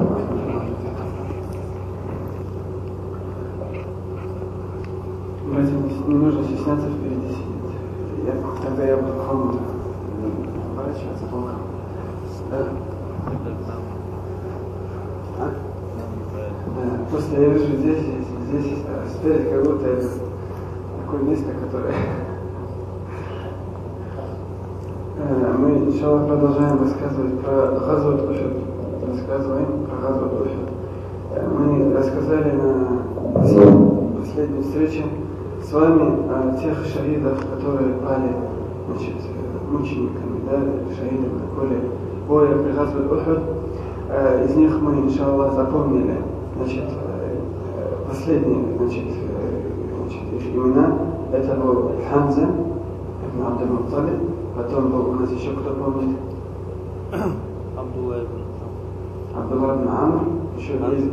Не нужно стесняться впереди сидеть. Тогда я буду к вам поворачиваться плохо. Да? А? Да. Просто я вижу здесь, спереди как будто это такое место, которое... Мы, иншаллах, продолжаем рассказывать про Газват Ухуд. Рассказываем про Газват Ухуд. Мы рассказали на последней встрече с вами о тех шахидах, которые пали, значит, мучениками, да, шахидами на поле боя при Газват Ухуд. Из них мы, иншаллах, запомнили, значит, последние, значит, их имена. Это был Хамза ибн Абд-аль-Мутталиб. Потом был у нас еще кто помнит? Абдулла ибн Амр. Еще есть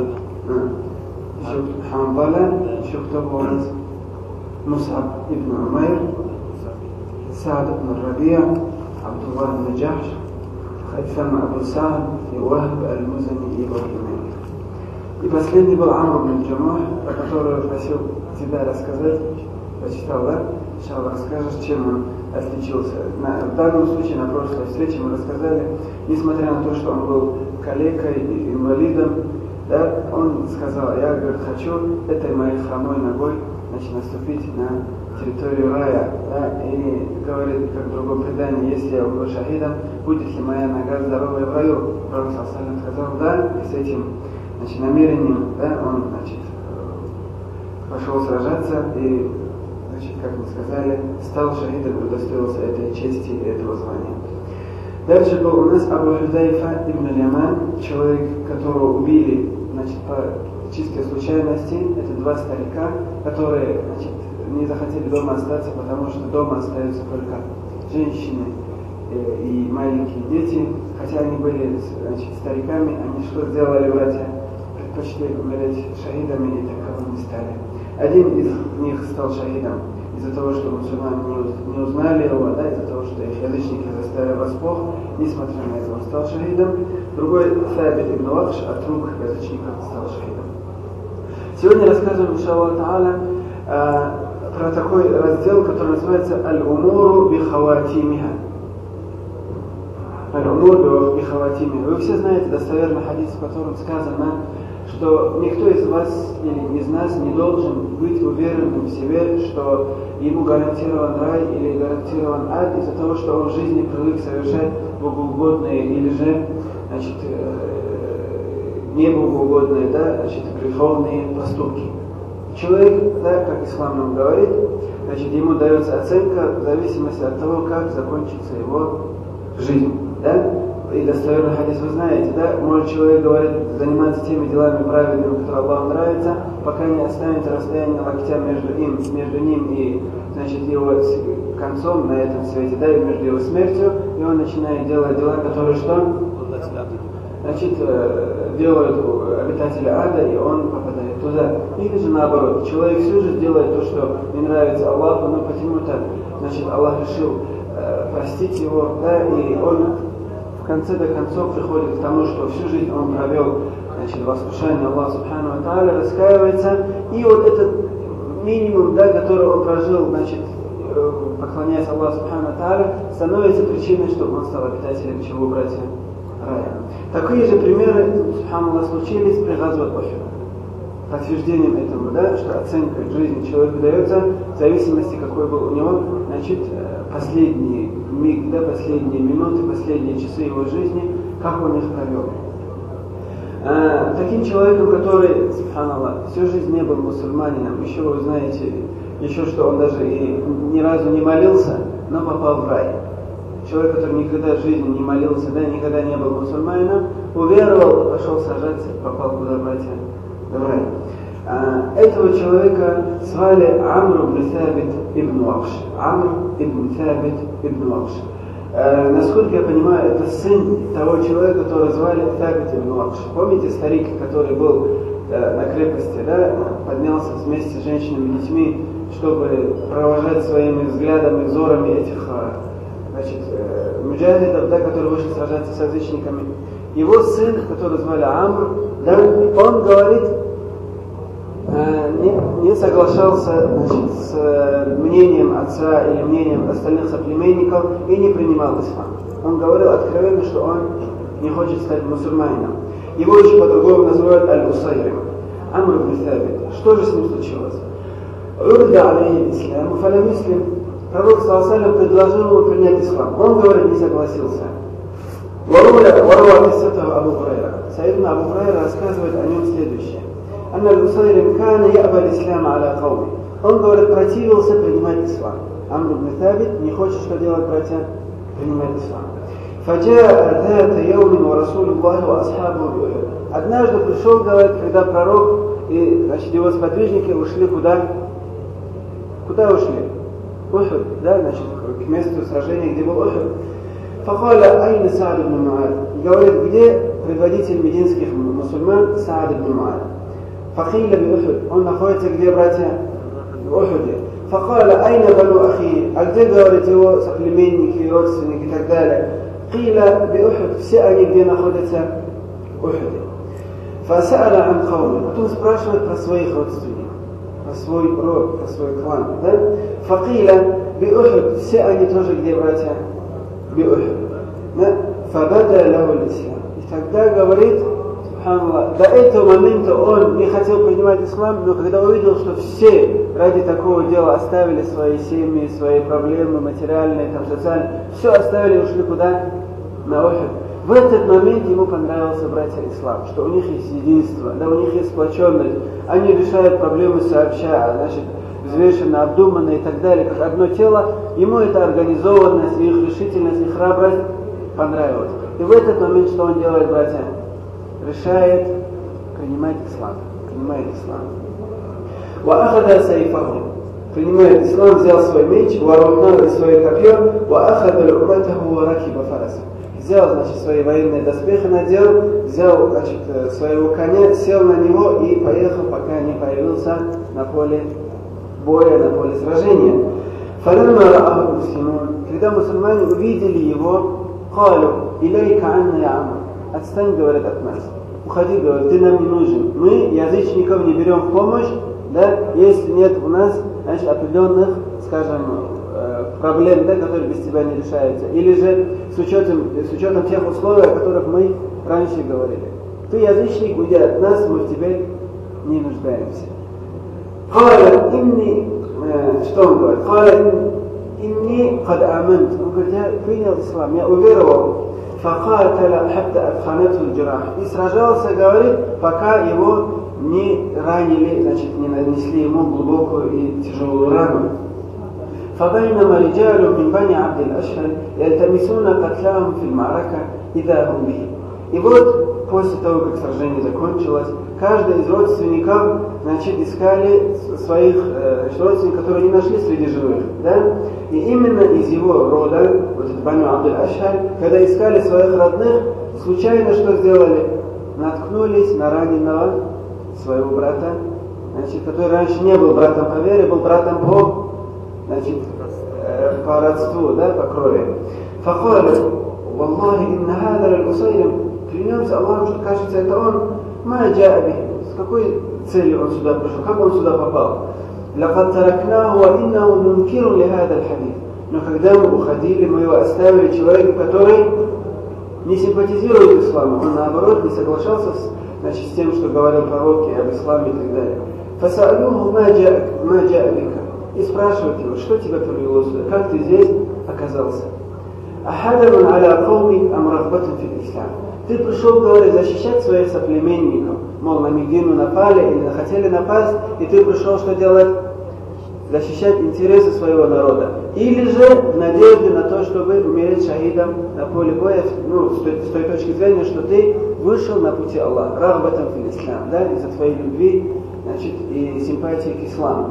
еще Хамбала. Еще кто был у нас? Мус'аб ибн Умайр, Саад ибн Рабия, Абдулла ибн Джахш, Хайфам Абу Саад и Вахб аль-Музани и Ибн. И последний был Амр ибн Джамух, о котором просил тебя рассказать. Прочитал, да? Иншаллах, расскажешь, чем он отличился. В данном случае, на прошлой встрече мы рассказали, несмотря на то, что он был калекой и инвалидом, да, он сказал: я, говорит, хочу этой моей хромой ногой, значит, наступить на территорию рая, да, и говорит, как в другом предании, если я умру шахидом, будет ли моя нога здоровая в раю? Пророк сказал да, и с этим, значит, намерением, да, он, значит, пошел сражаться и, значит, как мы сказали, стал шахидом и удостоился этой чести и этого звания. Дальше был у нас Абу Худайфа ибн Яман, человек, которого убили, значит, по чистой случайности. Это два старика, которые, значит, не захотели дома остаться, потому что дома остаются только женщины и маленькие дети. Хотя они были, значит, стариками, они что сделали, братья? Предпочли умереть шахидами и таковыми не стали. Один из них стал шахидом из-за того, что мусульмане не узнали его, да, из-за того, что их язычники заставили врасплох, несмотря на это он стал шахидом. Другой, Сабит ибн Вахш, от рук язычников стал шахидом. Сегодня рассказываем, иншаллах та'аля, про такой раздел, который называется «Аль-умуру бихаватимиха». «Аль-умуру бихаватимиха». Вы все знаете достоверный хадис, в котором сказано, что никто из вас или из нас не должен быть уверенным в себе, что ему гарантирован рай или гарантирован ад из-за того, что он в жизни привык совершать богоугодные или же, значит, небогоугодные, да, значит, греховные поступки. Человек, да, как ислам нам говорит, значит, ему дается оценка в зависимости от того, как закончится его жизнь, да? И достоверный хадис вы знаете, да? Может человек, говорит, заниматься теми делами праведными, которые Аллаху нравятся, пока не останется расстояние локтя между ним и, значит, его концом на этом свете, да, и между его смертью, и он начинает делать дела, которые что? Значит, делают обитатели ада, и он попадает туда. Или же наоборот, человек всю жизнь делает то, что не нравится Аллаху, но почему-то, значит, Аллах решил простить его, да, и он в конце до концов приходит к тому, что всю жизнь он провел, значит, в послушании Аллаха Субхану ва Тааля, раскаивается, и вот этот минимум, да, который он прожил, значит, поклоняясь Аллаху Субхану ва Тааля, становится причиной, чтобы он стал обитателем чего, братья? Рая. Такие же примеры, субханаллах, случились при Газват Ухуд. Подтверждением этому, да, что оценка жизни человеку дается в зависимости, какой был у него, значит, последний миг, да, последние минуты, последние часы его жизни, как он их провел. Таким человеком, который, субханаллах, всю жизнь не был мусульманином, еще вы знаете, еще что он даже и ни разу не молился, но попал в рай. Человек, который никогда в жизни не молился, да, никогда не был мусульманином, уверовал, пошел сражаться, попал куда, братья? В рай. Этого человека звали Амр ибн Сабит ибн Вахш. Амр ибн Сабит ибн Вахш. Насколько я понимаю, это сын того человека, которого звали Сабит ибн Вахш. Помните старик, который был на крепости, да, поднялся вместе с женщинами и детьми, чтобы провожать своими взглядами, взорами этих, значит, муджахидов, да, которые вышли сражаться с язычниками. его сын, который звали Амр, да, он говорит, не соглашался, значит, с мнением отца или мнением остальных соплеменников и не принимал ислам. Он говорил откровенно, что он не хочет стать мусульманином. Его еще по-другому называют Аль-Усайрим, Амр ибн Сабит. Что же с ним случилось? Урда алейхи ислам, фалям муслим. Пророк ﷺ предложил ему принять ислам. Он, говорит, не согласился. Варуа киссатаху Абу Хурайра. Сайидна Абу Хурайра рассказывает о нем следующее. Анна Аль-Усайрим кана я'ба аль-ислам аля кауми. Он, говорит, противился принимать ислам. Амр ибн Сабит не хочет, что делать, братья? Принимать ислам. Фаджаа дата яумин ва Расулуллахи ва асхабу би Ухуд. Однажды пришел, говорит, когда пророк и, значит, его сподвижники ушли куда? Куда ушли? Ухуд, да, значит, к месту сражения, где был Ухуд. Факаля айна Саад ибн Муад. Говорит, где предводитель мединских мусульман Саад ибн Муад? Фахиля би Ухуд. Он находится где, братья? В Ухуде. Факаля айна бану ахи. А где, говорит, его соплеменники, родственники и так далее? Киля би Ухуд. Все они где находятся? В Ухуде. Фаса'аля ан кауми. Потом спрашивает про своих родственников, про свой род, про свой клан, да? Факиля би Ухуд. Все они тоже где, братья? Би Ухуд. Да? Фабада лаху ислам. И тогда говорит, субханаллах, до этого момента он не хотел принимать ислам, но когда увидел, что все ради такого дела оставили свои семьи, свои проблемы материальные, там, социальные, все оставили и ушли куда? На Ухуд. В этот момент ему понравился, братья, ислам, что у них есть единство, да, у них есть сплоченность, они решают проблемы сообща, значит, взвешенно, обдуманно и так далее, как одно тело. Ему эта организованность, их решительность и храбрость понравилась. И в этот момент что он делает, братья? Решает принимать ислам. Принимает ислам. وَأَخَذَ سَيْفَهُ. Принимает ислам, взял свой меч, вооружил и свое копье, وَأَخَذَ لُعْمَتَهُ وَرَكِبَ فَرَسَهُ. Взял, значит, свои военные доспехи, надел, взял, значит, своего коня, сел на него и поехал, пока не появился на поле боя, на поле сражения. فَلَمَّا رَأَهُ الْمُسْلِمُونَ. Когда мусульмане увидели его, قالوا إليك عنا يا عمرو. Отстань, говорят, от нас. Уходи, говорят, ты нам не нужен. Мы язычников не берем в помощь, да, если нет у нас, значит, определенных, скажем, проблем, да, которые без тебя не решаются. Или же с учетом тех условий, о которых мы раньше говорили. Ты язычник, уйди от нас, мы в тебе не нуждаемся. قال إني, что он говорит? قال إني قد آمنت. Он говорит, я принял ислам, я уверовал. فقاتل حتى أثخنته الجراح. И сражался, говорит, пока его не ранили, значит, не нанесли ему глубокую и тяжелую рану. فبينما رجال من بني عبد الأشهل يلتمسون قتلهم في المعركة إذا هم به. И вот после того, как сражение закончилось, каждый из родственников, значит, искали своих родственников, которые не нашли среди живых, да? И именно из его рода, вот это Бану Абд-аль-Ашхаль, когда искали своих родных, случайно что сделали? Наткнулись на раненого своего брата, значит, который раньше не был братом по вере, был братом по, значит, по родству, да, по крови. فقالوا والله إن هذا الأصيل. Клянемся Аллахом, что, кажется, это он. Ма джа'би. С какой целью он сюда пришел? Как он сюда попал? لقد تركناه وإنه منكر لهذا الحديث. Но когда мы уходили, мы его оставили человеку, который не симпатизирует исламу, он наоборот не соглашался с тем, что говорил пророки об исламе и так далее. فسألوه ما جاء بك. И спрашивают его, что тебя привело сюда? Как ты здесь оказался? أحدث على قومك أم رغبة في الإسلام. Ты пришел, говорит, защищать своих соплеменников. Мол, на Медину напали или хотели напасть, и ты пришел что делать? Защищать интересы своего народа. Или же в надежде на то, чтобы умереть шахидом на поле боя, ну, с той точки зрения, что ты вышел на пути Аллаха. Рагбатан фил ислам, да, из-за твоей любви, значит, и симпатии к исламу.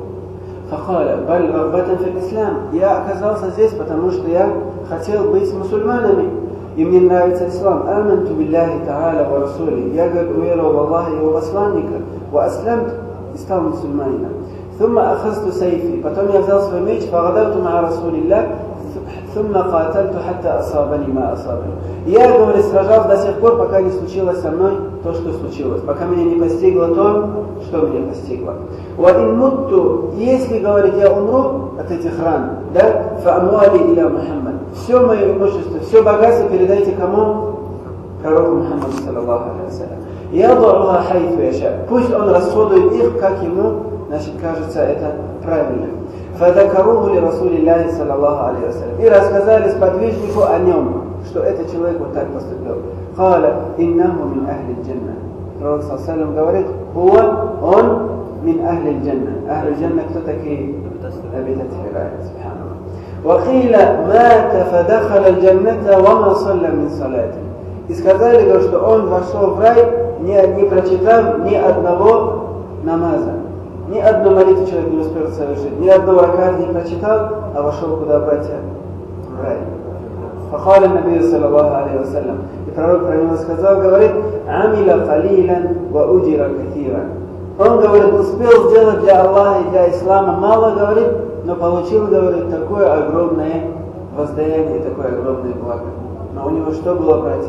Фахаля, баль рагбатан фил ислам. Я оказался здесь, потому что я хотел быть мусульманами. И мне нравится ислам. Аманту билляхи та'аля ва расули. Я, говорит, уверовал в Аллаха и его посланника. Ва аслямт, и стал мусульманином. Thumma ахазту сайфи. Потом я взял свой меч. Фагадавту ма расулилля. ثم قاتلت حتى أصابني ما أصابني. Я, говорит, сражался до сих пор, пока не случилось со мной то, что случилось, пока меня не постигло то, что меня постигло. وإن مت, если, говорит, я умру от этих ран, да, فأموالي إلى محمد, все мое имущество, все богатство передайте кому? Пророку Мухаммаду, саллаллаху алейхи ва саллям. يضعها حيث يشاء, пусть он расходует их, как ему, значит, кажется, это правильно. فذكروه لرسول الله صلى الله عليه وسلم. И рассказали сподвижнику о нем, что этот человек вот так поступил. قال إنه من أهل الجنة. Пророк صلى الله عليه وسلم говорит, он من أهل الجنة. أهل الجنة кто такие? Обитатели рая, субханаллах. وقيل مات فدخل الجنة وما صلى من صلاة. И сказали, говорит, что он вошел в рай, не прочитав ни одного намаза. Ни одну молитву человек не успел совершить, ни одного раката не прочитал, а вошел куда, братья? В рай. فقال النبي صلى الله عليه وسلم. И пророк про него сказал, говорит, عمل قليلا وأجر كثيرا. Он, говорит, успел сделать для Аллаха и для ислама мало, говорит, но получил, говорит, такое огромное воздаяние, такое огромное благо. Но у него что было, братья?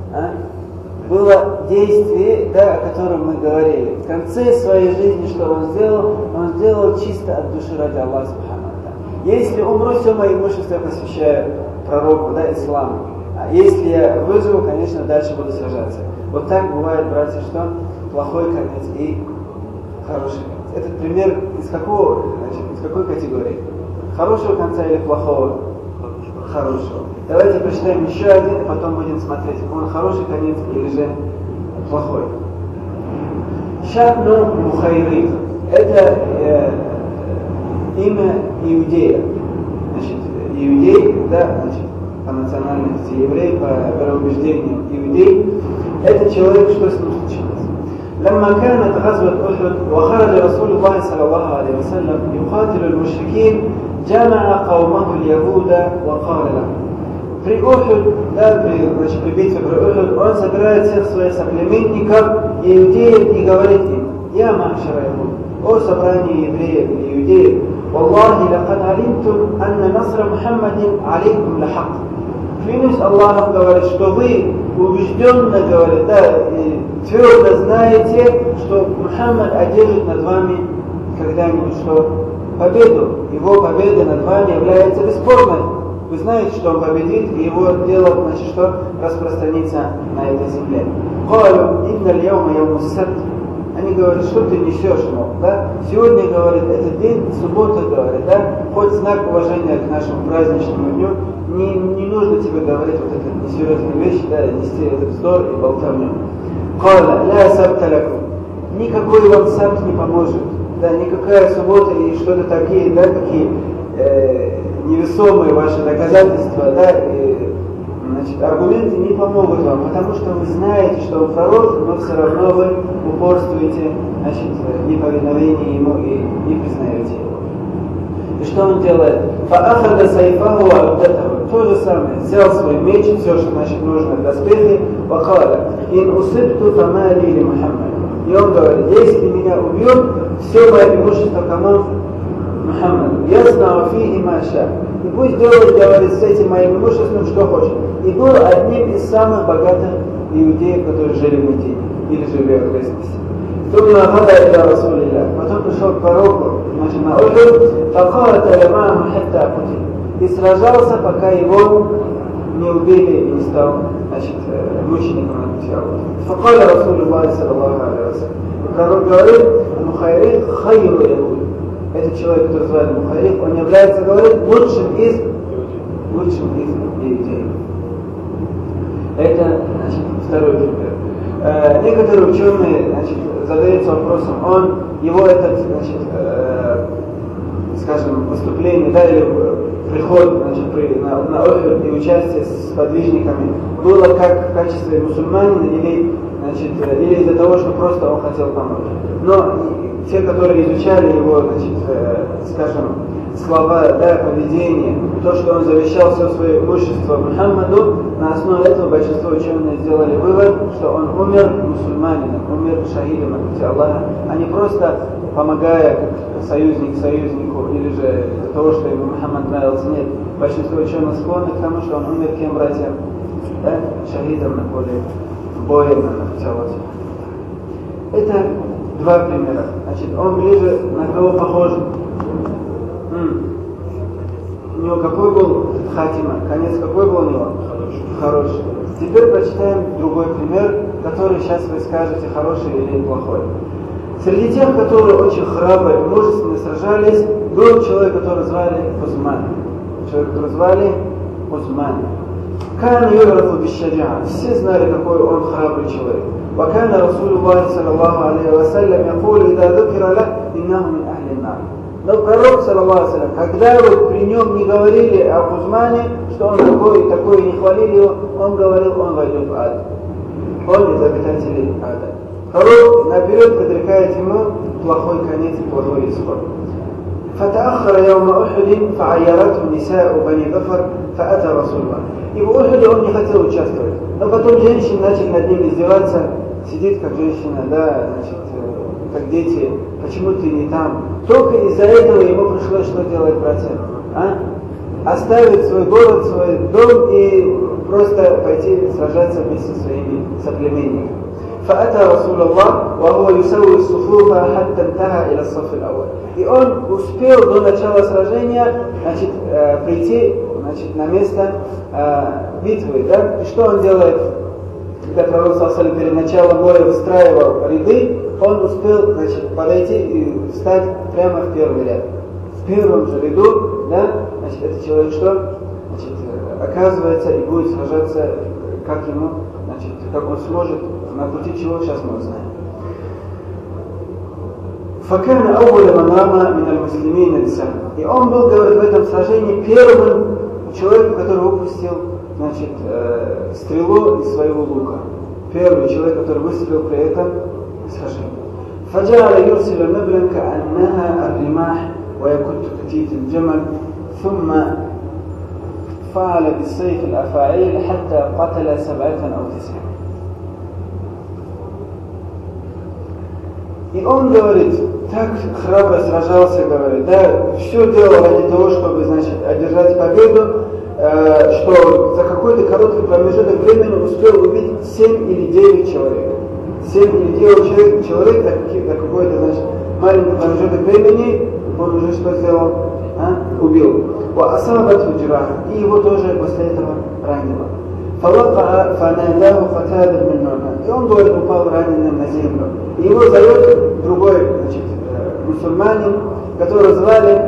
Было действие, да, о котором мы говорили. В конце своей жизни, что он сделал? Он сделал чисто от души ради Аллаха субхану ва тааля. Если умру, все мое имущество я посвящаю пророку, да, исламу. А если я выживу, конечно, дальше буду сражаться. Вот так бывает, братья, что плохой конец и хороший конец. Этот пример из какого, значит, из какой категории? Хорошего конца или плохого? Хорошего. Давайте прочитаем еще один, и потом будем смотреть, он хороший конец или же плохой. Шатну Бухайри. Это имя иудея. Значит, иудей, да, значит, по национальности еврей, по вероубеждению иудей. Это человек, что с ним случилось. لما كانت غزوة أحد وخرج رسول الله صلى الله عليه وسلم يقاتل المشركين جمع قومه اليهود وقال لهم. При Ухуд, да, при битве при Ухуд, он собирает всех своих соплеменников, иудеев, и говорит им, я махшара Яхуд, о собрании евреев и иудеев, والله لقد علمتم أن نصر محمد عليكم لحق. Клянусь Аллахом, говорит, что вы убежденно, говорит, да, и твердо знаете, что Мухаммад одержит над вами когда-нибудь что? Победу. Его победа над вами является бесспорной. Вы знаете, что он победит, и его дело, значит, что распространится на этой земле. Они говорят, что ты несешь, мол, да? Сегодня, говорит, этот день, суббота, говорит, да? Хоть знак уважения к нашему праздничному дню, не нужно тебе говорить вот эту несерьезную вещь, да, нести этот вздор и болтовню. Никакой вам сабт не поможет, да, никакая суббота и что-то такие, да, такие невесомые ваши доказательства, да, и, значит, аргументы не помогут вам, потому что вы знаете, что он пророк, но все равно вы упорствуете, значит, в неповиновении ему и не признаете его. И что он делает? فَأَخَذَ سَيْفَهُ وَعُدَّتَهُ. То же самое, взял свой меч, все, что, значит, нужно в доспехе, وَقَالَ إِنْ أُصِبْتُ فَمَا لِي لِمُحَمَّدٍ. И он говорит, если меня убьют, все мое имущество кому? Мухаммаду. «Яснау фихи ма ша». И пусть делает, говорит, с этим моим имуществом, что хочет. И был одним из самых богатых иудеев, которые жили в Медине, или жили в окрестности. Потом пришел к пророку, значит, на Ухуд, и сражался, пока его не убили и не стал, значит, мучеником на пути Аллаха. فقال رسول الله صلى الله عليه وسلم. Пророк говорит, Мухайрин хайру яхуд. Этот человек, который называется Мухайрин, он является, говорит, лучшим из иудеев. Это, значит, второй пример. Некоторые ученые, значит, задаются вопросом, его этот, значит, скажем, выступление, да, или приход, значит, на Ухуд и участие с подвижниками было как в качестве мусульманина или, значит, или из-за того, что просто он хотел помочь. Но те, которые изучали его, значит, скажем, слова, да, поведение, то, что он завещал все свое имущество Мухаммаду, на основе этого большинство ученых сделали вывод, что он умер мусульманином, умер шахидом на пути Аллаха, а не просто помогая как союзник союзнику, или же из-за того, что ему Мухаммад нравился. Нет, большинство ученых склонны к тому, что он умер кем, братья? Да? Шахидом на поле боя на пути Аллаха. Это два примера. Значит, он ближе на кого похож? У него какой был хатима? Конец какой был у него? Хороший. Теперь прочитаем другой пример, который сейчас вы скажете, хороший или плохой. Среди тех, которые очень храбро и мужественно сражались, был человек, которого звали Узман. Человек, которого звали Узман. Кан юрафу бишшаджаа. Все знали, какой он храбрый человек. وكان رسول الله صلى الله عليه وسلم يقول إذا ذكر له إنه من أهل النار. Но пророк, саллаллаху алейхи ва саллям, когда вот при нем не говорили об Узмане, что он такой и такой, не хвалили его, он говорил, он войдет в ад. Он из обитателей ада. Пророк наперед предрекает ему плохой конец и плохой исход. فتأخر يوم أحد فعيرته نساء بني ظفر فأتى رسول الله. И в Ухуде он не хотел участвовать. Но потом женщины начали над ним издеваться. Сидит как женщина, да, значит, как дети. Почему ты не там? Только из-за этого ему пришлось что делать, братья? Оставить свой город, свой дом и просто пойти сражаться вместе со своими соплеменниками. فأتى رسول الله وهو يسوي الصفوف حتى انتهى إلى الصف الأول. И он успел до начала сражения, значит, прийти, значит, на место битвы, да? И что он делает? Когда пророк саллаллаху перед началом боя выстраивал ряды, он успел, значит, подойти и встать прямо в первый ряд. В первом же ряду, да, значит, этот человек что? Значит, оказывается и будет сражаться, как ему, значит, как он сможет, на пути чего, сейчас мы узнаем. فكان أول من رمى من المسلمين السهم. И он был, говорит, в этом сражении первым человеком, который выпустил, значит, стрелу из своего лука. Первый человек, который выстрелил при этом сражении. فجعل يرسل نبلا كأنها الرماح ويكت كتيت الجمل ثم فعل بالسيف الأفاعيل حتى قتل 7 أو 9. И он говорит, так храбро сражался, говорит, да, все делал ради того, чтобы, значит, одержать победу, что за какой-то короткий промежуток времени успел убить 7 или 9 человек. 7 или 9 человек за какой-то, значит, маленький промежуток времени он уже что сделал? Убил. И его тоже после этого ранило. И он, говорит, упал раненым на землю. И его зовет другой, значит, мусульманин, которого звали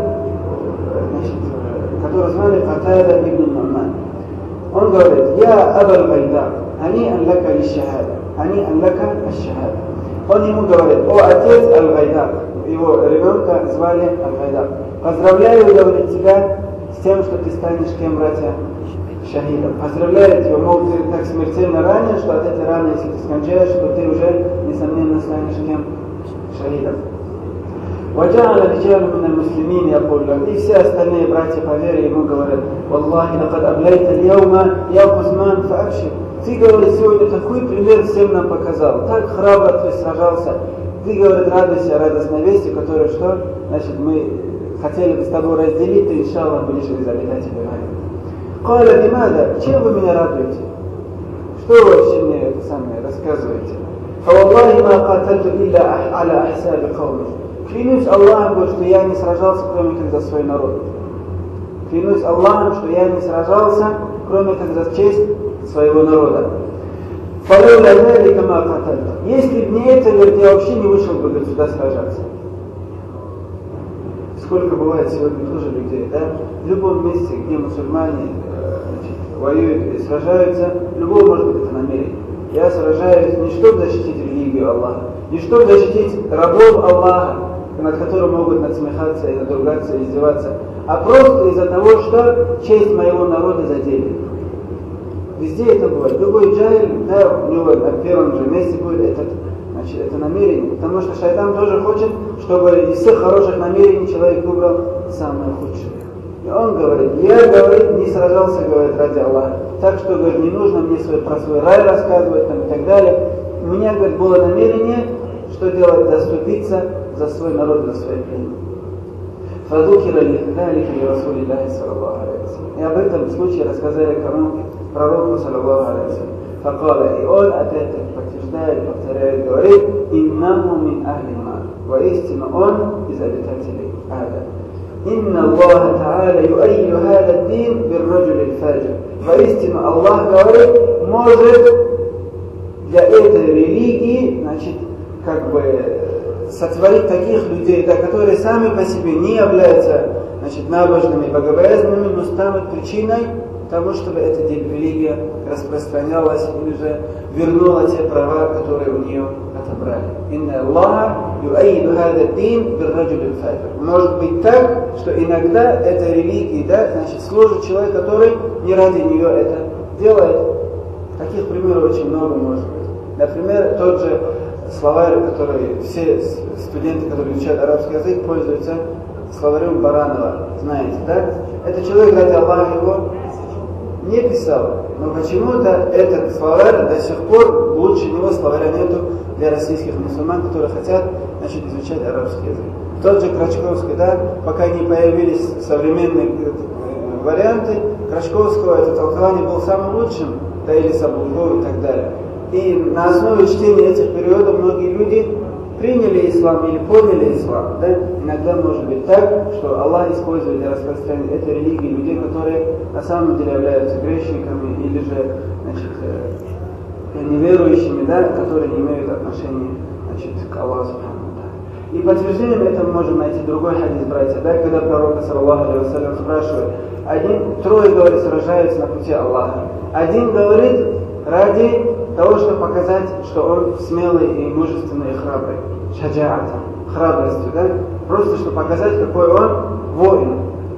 Катада ибн Нуман. Он говорит, я Абал Байдар, ани анлака лишахада, ани анлака аш-шахада. Он ему говорит, о отец Аль-Гайдар, его ребенка звали Аль-Гайдар. Поздравляю, говорит, тебя с тем, что ты станешь кем, братья? Шахидом. Поздравляю тебя, мол, ты так смертельно ранен, что от этой раны, если ты скончаешь, то ты уже, несомненно, станешь кем? Шахидом. وجعل رجال من المسلمين يقول له, и все остальные братья по вере ему говорят, والله لقد أبليت اليوم يا Узман فأبشر. Ты, говорит, сегодня такой пример всем нам показал, так храбро ты сражался. Ты, говорит, радуйся радостной вести, которую что? Значит, мы хотели бы с тобой разделить, ты, иншаллах, будешь из обитателей рая. قال لماذا? Чем вы меня радуете? Что вы вообще мне это самое рассказываете? فوالله ما قاتلت إلا على أحساب قومي. Клянусь Аллахом, говорит, что я не сражался, кроме как за свой народ. Клянусь Аллахом, что я не сражался, кроме как за честь своего народа. فلولا ذلك ما قاتلت. Если бы не это, говорит, я вообще не вышел бы, говорит, сюда сражаться. Сколько бывает сегодня тоже людей, да? В любом месте, где мусульмане воюют и сражаются, любого может быть это намерение. Я сражаюсь не чтобы защитить религию Аллаха, не чтобы защитить рабов Аллаха, над которым могут надсмехаться и надругаться и издеваться, а просто из-за того, что честь моего народа задели. Везде это бывает. Любой джаиль, да, у него на первом же месте будет этот Значит, это намерение. Потому что шайтан тоже хочет, чтобы из всех хороших намерений человек выбрал самое худшее. И он говорит, я, говорит, не сражался, говорит, ради Аллаха. Так что, говорит, не нужно мне про свой рай рассказывать там, и так далее. У меня, говорит, было намерение, что делать, заступиться за свой народ, за свой племя. فذكر لذلك لرسول الله صلى الله عليه وسلم. И об этом случае рассказали кому? Пророку саллаллаху алейхи ва саллям. فقال, и он опять-таки подтверждает, повторяет, говорит, иннаху мин ахли нар. Воистину он из обитателей ада. Инна Аллаха та'аля юайю хада дин бирраджули фаджр. Воистину Аллах, говорит, может для этой религии, значит, как бы сотворить таких людей, да, которые сами по себе не являются, значит, набожными, богобоязненными, но станут причиной того, чтобы эта религия распространялась или же вернула те права, которые у нее отобрали. Инна Аллаха юайду хада дин бирраджули фаджр. Может быть так, что иногда эта религия, да, значит, служит человек, который не ради нее это делает. Таких примеров очень много может быть. Например, тот же словарь, который все студенты, которые изучают арабский язык, пользуются словарем Баранова. Знаете, да? Это человек, ради Аллаха, его не писал. Но почему-то этот словарь до сих пор лучше него словаря нету для российских мусульман, которые хотят, значит, изучать арабский язык. Тот же Крачковский, да, пока не появились современные варианты, Крачковского это толкование было самым лучшим, да, или Сабулков и так далее. И на основе чтения этих периодов многие люди приняли ислам или поняли ислам. Да? Иногда может быть так, что Аллах использует для распространения этой религии людей, которые на самом деле являются грешниками или же, значит, неверующими, да, которые не имеют отношения, значит, к Аллаху. И подтверждением этому можем найти другой хадис, братья, да, когда пророк саллаллаху алейхи ва саллям спрашивает, трое, говорит, сражаются на пути Аллаха. Один говорит ради того, чтобы показать, что он смелый и мужественный и храбрый. Шаджаата, храбростью, да? Просто чтобы показать, какой он воин.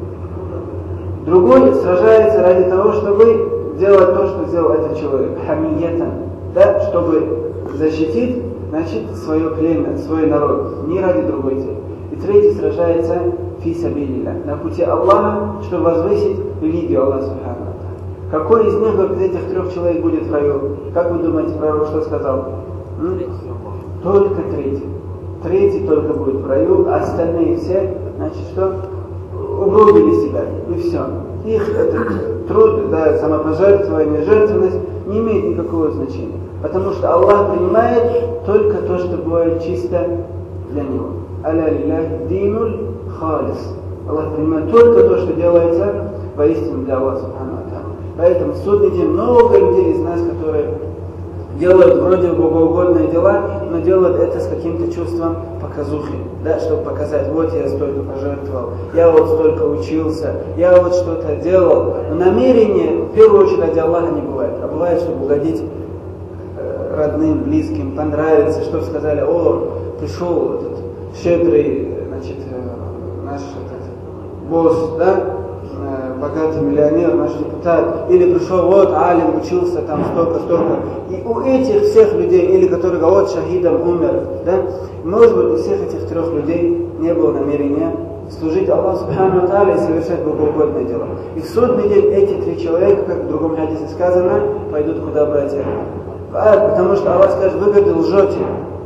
Другой сражается ради того, чтобы делать то, что сделал этот человек. Хамиетан, да? Чтобы защитить, значит, свое племя, свой народ. Не ради другой цели. И третий сражается фи сабилилля, на пути Аллаха, чтобы возвысить религию Аллаха субхану. Какой из них, из этих трех человек будет в раю? Как вы думаете, пророк что сказал? Только третий. Третий только будет в раю, а остальные все, значит, что? Угробили себя, и все. Их этот труд, да, самопожертвование, жертвенность не имеет никакого значения. Потому что Аллах принимает только то, что бывает чисто для Него. Аля лилляхи динуль халис. Аллах принимает только то, что делается воистину для Аллаха субхану. Поэтому в судный день много людей из нас, которые делают вроде богоугодные дела, но делают это с каким-то чувством показухи, да, чтобы показать, вот я столько пожертвовал, я вот столько учился, я вот что-то делал. Но намерение, в первую очередь, ради Аллаха не бывает, а бывает, чтобы угодить родным, близким, понравиться, чтобы сказали, о, пришел этот щедрый, значит, наш этот босс, да, богатый миллионер, наш депутат, или пришел, вот, алим, учился там столько. И у этих всех людей, или которые вот шахидом умер, да, может быть, у всех этих трех людей не было намерения служить Аллаху субхану ва тааля и совершать богоугодные дела. И в судный день эти три человека, как в другом хадисе сказано, пойдут куда, братья? В ад, потому что Аллах скажет, вы, говорит, лжете.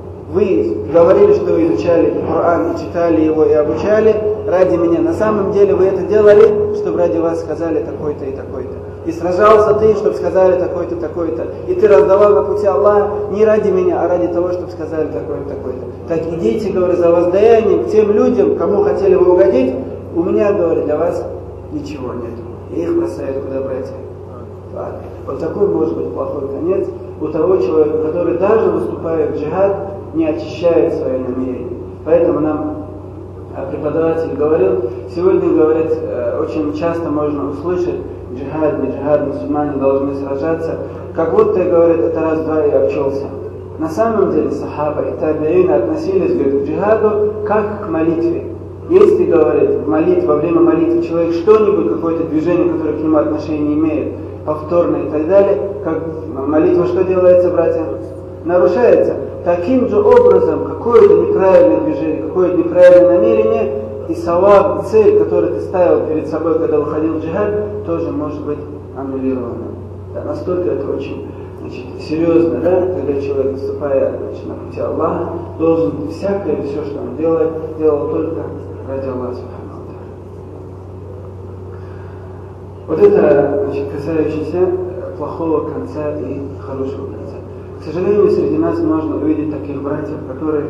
Вы говорили, что вы изучали Коран и читали его и обучали ради меня. На самом деле вы это делали, чтобы ради вас сказали такой-то и такой-то. И сражался ты, чтобы сказали такой-то, такой-то. И ты раздавал на пути Аллаха не ради меня, а ради того, чтобы сказали такой-то, такой-то. Так идите, говорю, за воздаянием к тем людям, кому хотели вы угодить. У меня, говорю, для вас ничего нет. И их бросают куда, братья? Вот такой может быть плохой конец у того человека, который даже выступает в джихад, не очищает свои намерения. Поэтому нам преподаватель говорил, сегодня, говорит, очень часто можно услышать джихад, не джихад, мусульмане должны сражаться, как будто, говорит, это раз-два и обчелся. На самом деле сахаба и табиины относились, говорит, к джихаду как к молитве. Если, говорит, во время молитвы человек что-нибудь, какое-то движение, которое к нему отношения не имеет, повторное и так далее, как молитва что делается, братья? Нарушается. таким же образом какое-то неправильное движение, какое-то неправильное намерение и саваб, и цель, которую ты ставил перед собой, когда выходил в джихад, тоже может быть аннулировано. Да, настолько это очень серьезно, да, когда человек, выступая на пути Аллаха, должен всякое, все, что он делает, делал только ради Аллаха. Вот это, касающееся плохого конца и хорошего конца. К сожалению, среди нас можно увидеть таких братьев, которые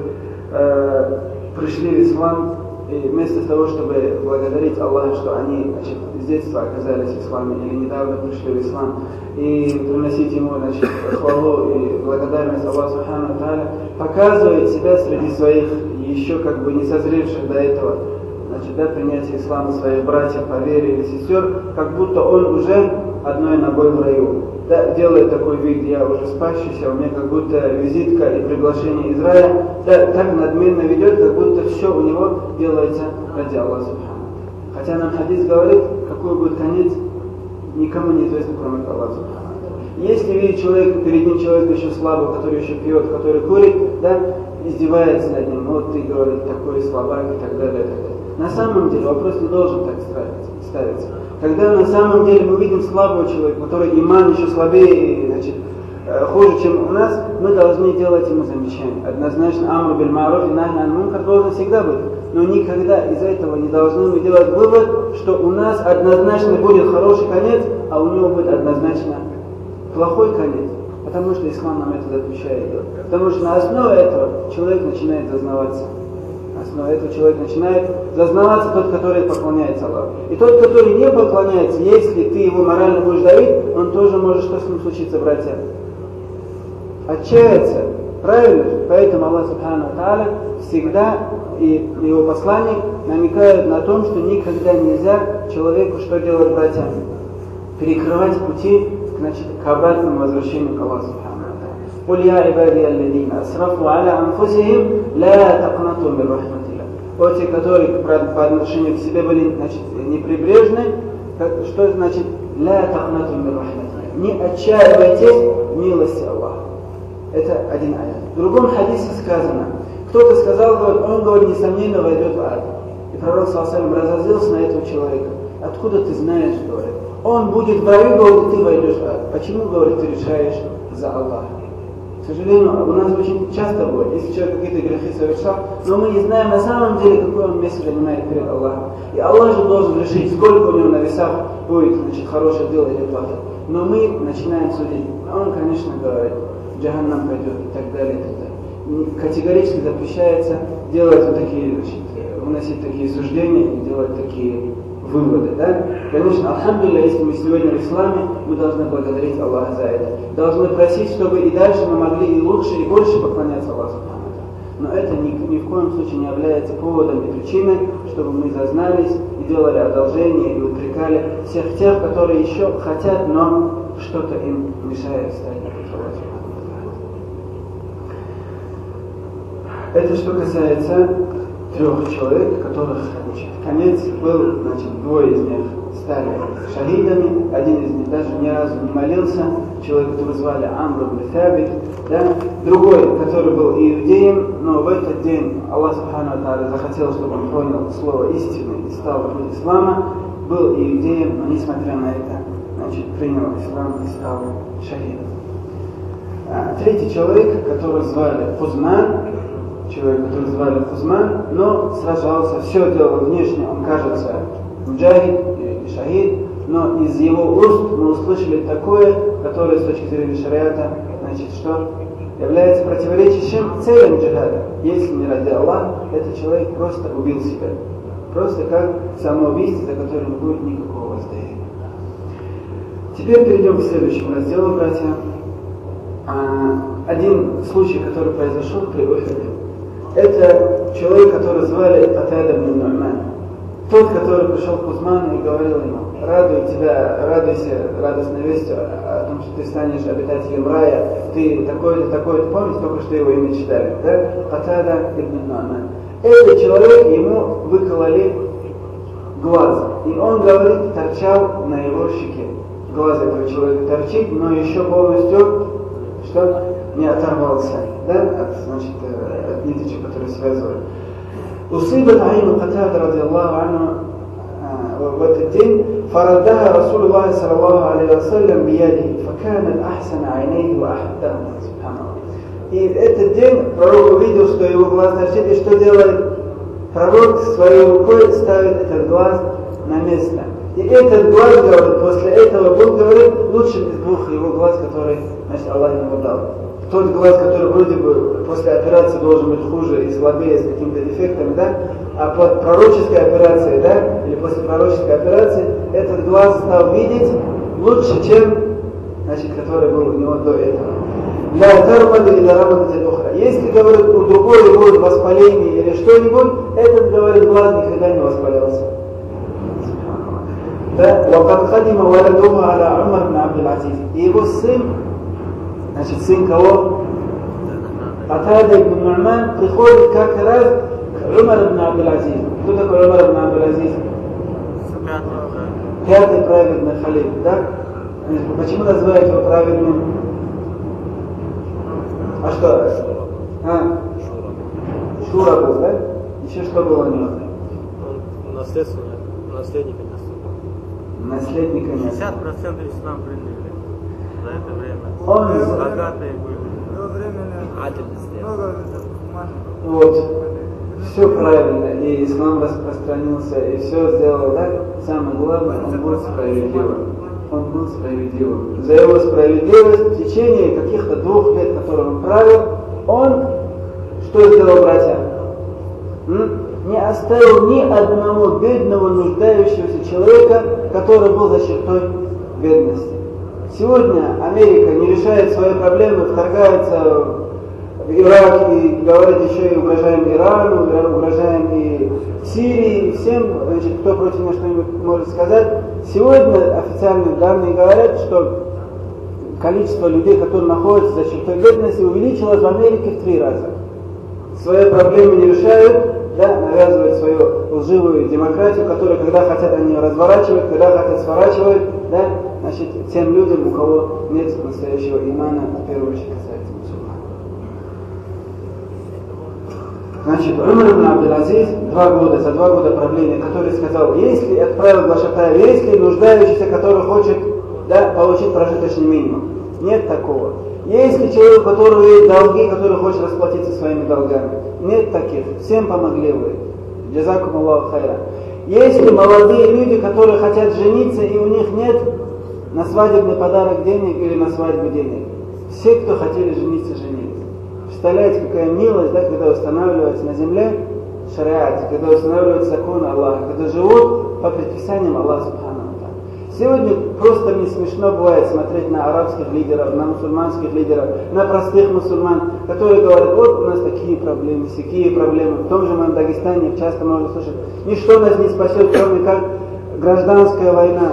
пришли в ислам, и вместо того, чтобы благодарить Аллаха, что они с детства оказались в исламе или недавно пришли в ислам, и приносить ему хвалу и благодарность Аллаху Субхану ва Тааля, показывает себя среди своих еще не созревших до этого принятия ислама своих братьев по вере или сестер, как будто он уже одной ногой в раю. Да, делает такой вид: я уже спасшийся, у меня как будто визитка и приглашение из рая. Да, так надменно ведет, как будто все у него делается ради Аллаха Субхану. Хотя нам хадис говорит, какой будет конец, никому не известно, кроме Аллаха Субхану. Если видит человек, перед ним человек еще слабый, который еще пьет, который курит, да, издевается над ним: вот ты, говорит, такой слабак и так далее, и так далее. На самом деле вопрос не должен так ставиться. Когда на самом деле мы видим слабого человека, который иман еще слабее, хуже, чем у нас, мы должны делать ему замечания. Однозначно, амр биль ма'руф и нахи ан мункар должен всегда быть. Но никогда из этого не должны мы делать вывод, что у нас однозначно будет хороший конец, а у него будет однозначно плохой конец. Потому что ислам нам это запрещает делать. Потому что на основе этого человек начинает зазнаваться. На основе этого человек начинает зазнаваться, тот, который поклоняется Аллаху. И тот, который не поклоняется, если ты его морально будешь давить, он тоже может, что с ним случится, братья? Отчаяться. Правильно? Поэтому Аллах Субхану ва Тааля всегда и его посланник намекают на том, что никогда нельзя человеку что делать, братья? Перекрывать пути к обратному возвращению к Аллаху Субхану. قل يا عبادي الذين أسرفوا على أنفسهم لا تقنطوا من رحمة الله. Вот те, которые по отношению к себе были, неприбрежны, что значит لا تقنطوا من رحمة الله? Не отчаивайтесь в милости Аллаха. Это один аят. В другом хадисе сказано, кто-то сказал, он говорит, несомненно войдет в ад. И пророк ﷺ разозлился на этого человека. Откуда ты знаешь, говорит? Он будет в раю, говорит, и ты войдешь в ад. Почему, говорит, ты решаешь за Аллаха? К сожалению, у нас очень часто бывает, если человек какие-то грехи совершал, но мы не знаем на самом деле, какое он место занимает перед Аллахом. И Аллах же должен решить, сколько у него на весах будет хорошее дело или плохое. Но мы начинаем судить. А он, конечно, говорит, в джаханнам пойдет и так далее, и так далее. Категорически запрещается делать вот такие, выносить такие суждения и делать такие выводы, да? Конечно, алхамдулилля, если мы сегодня в исламе, мы должны благодарить Аллаха за это. Должны просить, чтобы и дальше мы могли и лучше, и больше поклоняться Аллаху. Но это ни в коем случае не является поводом и причиной, чтобы мы зазнались и делали одолжение и упрекали всех тех, которые еще хотят, но что-то им мешает стать на путь Аллаха. Это что касается 3 человек, которых конец был, двое из них стали шахидами, один из них даже ни разу не молился, человек, которого звали Амр ибн Сабит, да? Другой, который был иудеем, но в этот день Аллах Субхану ва Тааля захотел, чтобы он понял слово истины и стал в путь ислама, был иудеем, но несмотря на это, принял ислам и стал шахидом. 3 человек, которого звали Хузман, но сражался, все делал внешне, он кажется муджахид или шахид, но из его уст мы услышали такое, которое с точки зрения шариата, что является противоречащим целям джихада. Если не ради Аллаха, этот человек просто убил себя. Просто как самоубийство, за которое не будет никакого воздаяния. Теперь перейдем к следующему разделу, братья. Один случай, который произошел при Ухуде. Это человек, которого звали Катада ибн Ну'ман. Тот, который пришел к Хузману и говорил ему: радуйся радостной вестью о том, что ты станешь обитателем рая, ты такой-то, такой-то, помните, только что его имя читали, да? Катада ибн Ну'ман. Этот человек, ему выкололи глаз, и он, говорит, торчал на его щеке. Глаз этого человека торчит, но еще полностью не оторвался. значит, от ниточек, которые связывают. Усибат айну Катада, радиаллаху анху, в этот день фараддаха Расулуллах саллаллаху алейхи ва саллям бияди, факанат ахсана айнейхи ва ахтаху. И этот день пророк увидел, что его глаз торчит, и что делает? Пророк своей рукой ставит этот глаз на место. И этот глаз, говорит, после этого Бог говорит, лучше из двух его глаз, которые, значит, Аллах ему дал. Тот глаз, который вроде бы после операции должен быть хуже и слабее, с какими-то дефектами, да? А под пророческой операцией, да, или после пророческой операции, этот глаз стал видеть лучше, чем, значит, который был у него до этого. Если, говорит, у другого будет воспаление или что-нибудь, этот, говорит, глаз никогда не воспалялся. وقد قدم ولده على عمر بن عبد العزيز. И его сын, значит, сын кого? Катада ибн Ну'ман приходит как раз к Умар ибн Абдул-Азиз. Кто такой Умар ибн Абдул-Азиз? Пятый праведный халиф, да? Почему называют его праведным? А что? Шура был, да? Еще что было у него? Наследниками. Наследниками. 50% ислам приняли за это время. Богатые были. Вот. Все правильно. И ислам распространился, и все сделал, да? Самое главное, он был справедливым. Он был справедливым. За его справедливость в течение каких-то 2 лет, которые он правил, он что сделал, братья? Не оставил ни одного бедного, нуждающегося человека, который был за чертой бедности. Сегодня Америка не решает свои проблемы, вторгается в Ирак и говорит еще и угрожаем Ирану, угрожаем и Сирии, и всем, значит, кто против нас что-нибудь может сказать. Сегодня официальные данные говорят, что количество людей, которые находятся за чертой бедности, увеличилось в Америке в 3 раза. Свои проблемы не решают, да, навязывают свою лживую демократию, которую, когда хотят, они ее разворачивают, когда хотят, сворачивают, да, значит, тем людям, у кого нет настоящего имана, в первую очередь касается мусульман. Значит, Умар ибн Абдул-Азиз за 2 года правления, который сказал, если отправил глашатая, если нуждающийся, который хочет, да, получить прожиточный минимум. Нет такого. Есть ли человек, у которого есть долги, который хочет расплатиться своими долгами? Нет таких. Всем помогли вы. Джазакум Аллаху хайра. Есть ли молодые люди, которые хотят жениться, и у них нет на свадебный подарок денег или на свадьбу денег? Все, кто хотели жениться, женились. Представляете, какая милость, да, когда устанавливается на земле шариат, когда устанавливается закон Аллаха, когда живут по предписаниям Аллаха Субхану. Сегодня просто мне смешно бывает смотреть на арабских лидеров, на мусульманских лидеров, на простых мусульман, которые говорят, вот у нас такие проблемы, сякие проблемы. В том же моем Дагестане часто можно слышать, ничто нас не спасет, кроме как гражданская война.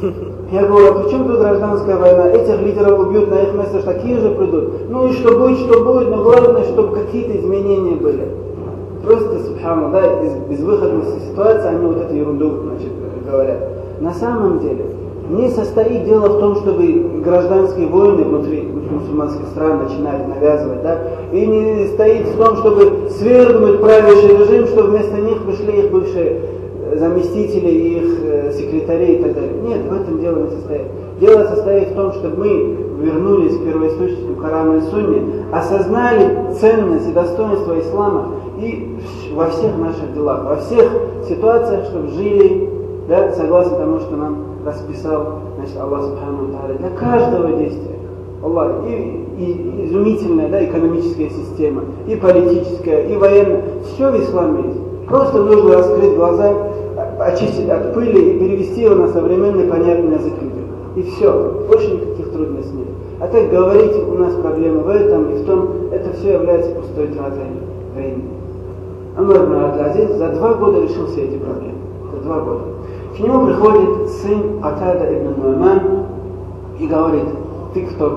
Я говорю, а почему тут гражданская война? Этих лидеров убьют, на их место такие же придут. Ну и что будет, но главное, чтобы какие-то изменения были. Просто, субхану, да, из безвыходности ситуации они вот эту ерунду, значит, говорят. На самом деле, не состоит дело в том, чтобы гражданские войны внутри мусульманских стран начинают навязывать, да, и не стоит в том, чтобы свергнуть правящий режим, чтобы вместо них пришли их бывшие заместители, их секретари и так далее. Нет, в этом дело не состоит. Дело состоит в том, чтобы мы вернулись к первоисточнику Корана и Сунне, осознали ценность и достоинство ислама и во всех наших делах, во всех ситуациях, чтобы жили, да, согласно тому, что нам расписал, значит, Аллах Субхану ва Тааля, для каждого действия. Аллах, и изумительная, да, экономическая система, и политическая, и военная, все в исламе есть. Просто нужно раскрыть глаза, очистить от пыли и перевести его на современный понятный язык людям. И все, больше никаких трудностей нет. А так говорить, у нас проблемы в этом и в том, это все является пустой тратой времени. Умар ибн Абдул-Азиз за 2 года решил все эти проблемы. За 2 года. К нему приходит сын Катада ибн Ну'ман и говорит, ты кто?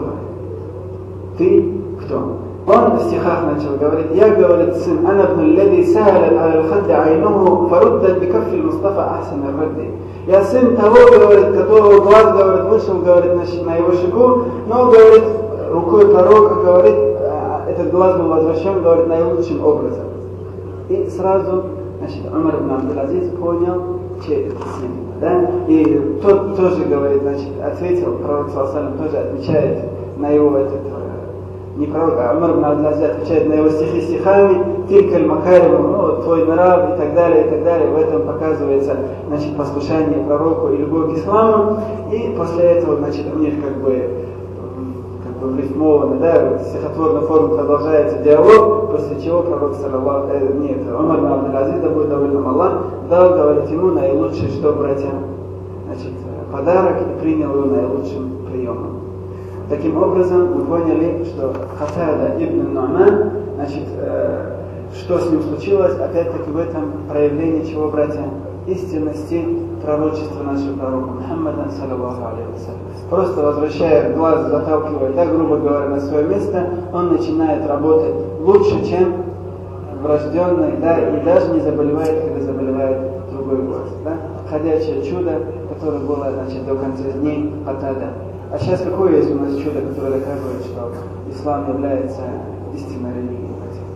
Ты кто? Он в стихах начал говорить, я, говорит, сын, ана бну ллади са'алат аль-хадди айнуху фаруддат бикаффи Мустафа ахсан ар-радди. Я сын того, говорит, которого глаз, говорит, вышел, говорит, на его щеку, но, говорит, рукой пророка, говорит, этот глаз был возвращен, говорит, наилучшим образом. И сразу, значит, Умар ибн Абдул-Азиз понял, чей это сын. Да? И тот тоже говорит, значит, ответил, пророк ﷺ тоже отвечает на его этот, не пророк, а Умар ибн Абдул-Азиз отвечает на его стихи стихами, «Тилькаль макарим», ну, твой нрав и так далее, и так далее. В этом показывается, значит, послушание пророку и любовь к исламу. И после этого, значит, у них как бы в рифмованной, да, в стихотворной форме продолжается диалог, после чего пророк Умар ибн Абдул-Азиз, да будет доволен Аллах, дал, говорит, ему наилучший, что, братья, значит, подарок и принял его наилучшим приемом. Таким образом, мы поняли, что Катада ибн Ну'ман, значит, что с ним случилось, опять-таки в этом проявлении чего, братья? Истинности пророчества нашего пророка Мухаммада, саллаллаху алейхи вассалям. Просто возвращая глаз, заталкивая, да, грубо говоря, на свое место, он начинает работать лучше, чем врожденный, да, и даже не заболевает, когда заболевает другой глаз. Да? Ходячее чудо, которое было, значит, до конца дней Катада. А сейчас какое есть у нас чудо, которое доказывает, что ислам является истинной религией?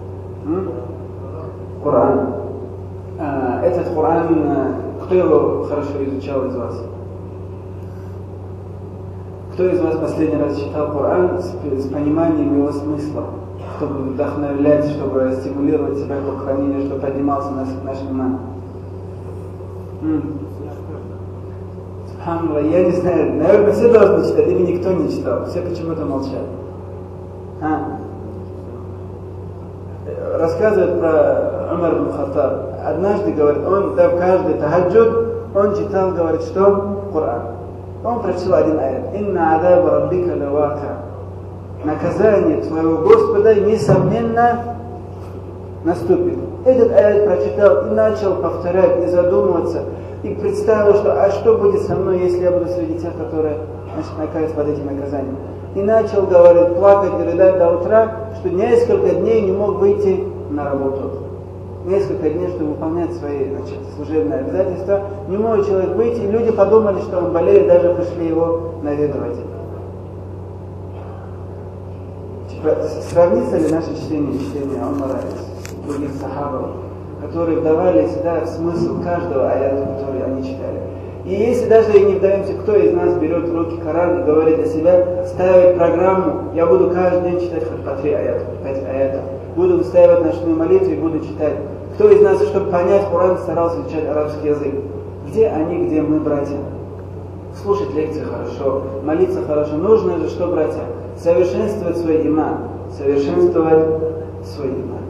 Коран. Этот Коран, кто его хорошо изучал из вас? Кто из вас последний раз читал Коран с пониманием его смысла, чтобы вдохновлять, чтобы стимулировать себя к поклонению, чтобы поднимался наш иман? Субханаллах, я не знаю, наверное, все должны читать, или никто не читал, все почему-то молчат. Рассказывает про Умар ибн Хаттаб. Однажды, говорит, он, да, в каждый тахаджуд, он читал, говорит, что? Коран. Он прочитал один аят. «Инна адаба раббика лавака». Наказание твоего Господа, несомненно, наступит. Этот аят прочитал и начал повторять, и задумываться, и представил, что, а что будет со мной, если я буду среди тех, которые, значит, накажутся под этим наказанием. И начал, говорит, плакать и рыдать до утра, что несколько дней не мог выйти на работу. Несколько дней, чтобы выполнять свои, значит, служебные обязательства. Не может человек выйти. Люди подумали, что он болеет, даже пришли его наведывать. Сравнится ли наше чтение Умара с других сахабов, которые вдавались, да, в смысл каждого аята, который они читали? И если даже и не вдаемся, кто из нас берет в руки Коран и говорит о себе, ставит программу, я буду каждый день читать хоть по 3 аята, 5 аятов, буду выстаивать ночную молитву и буду читать. Кто из нас, чтобы понять Коран, старался изучать арабский язык? Где они, где мы, братья? Слушать лекции хорошо, молиться хорошо. Нужно же что, братья? Совершенствовать свой иман. Совершенствовать свой иман.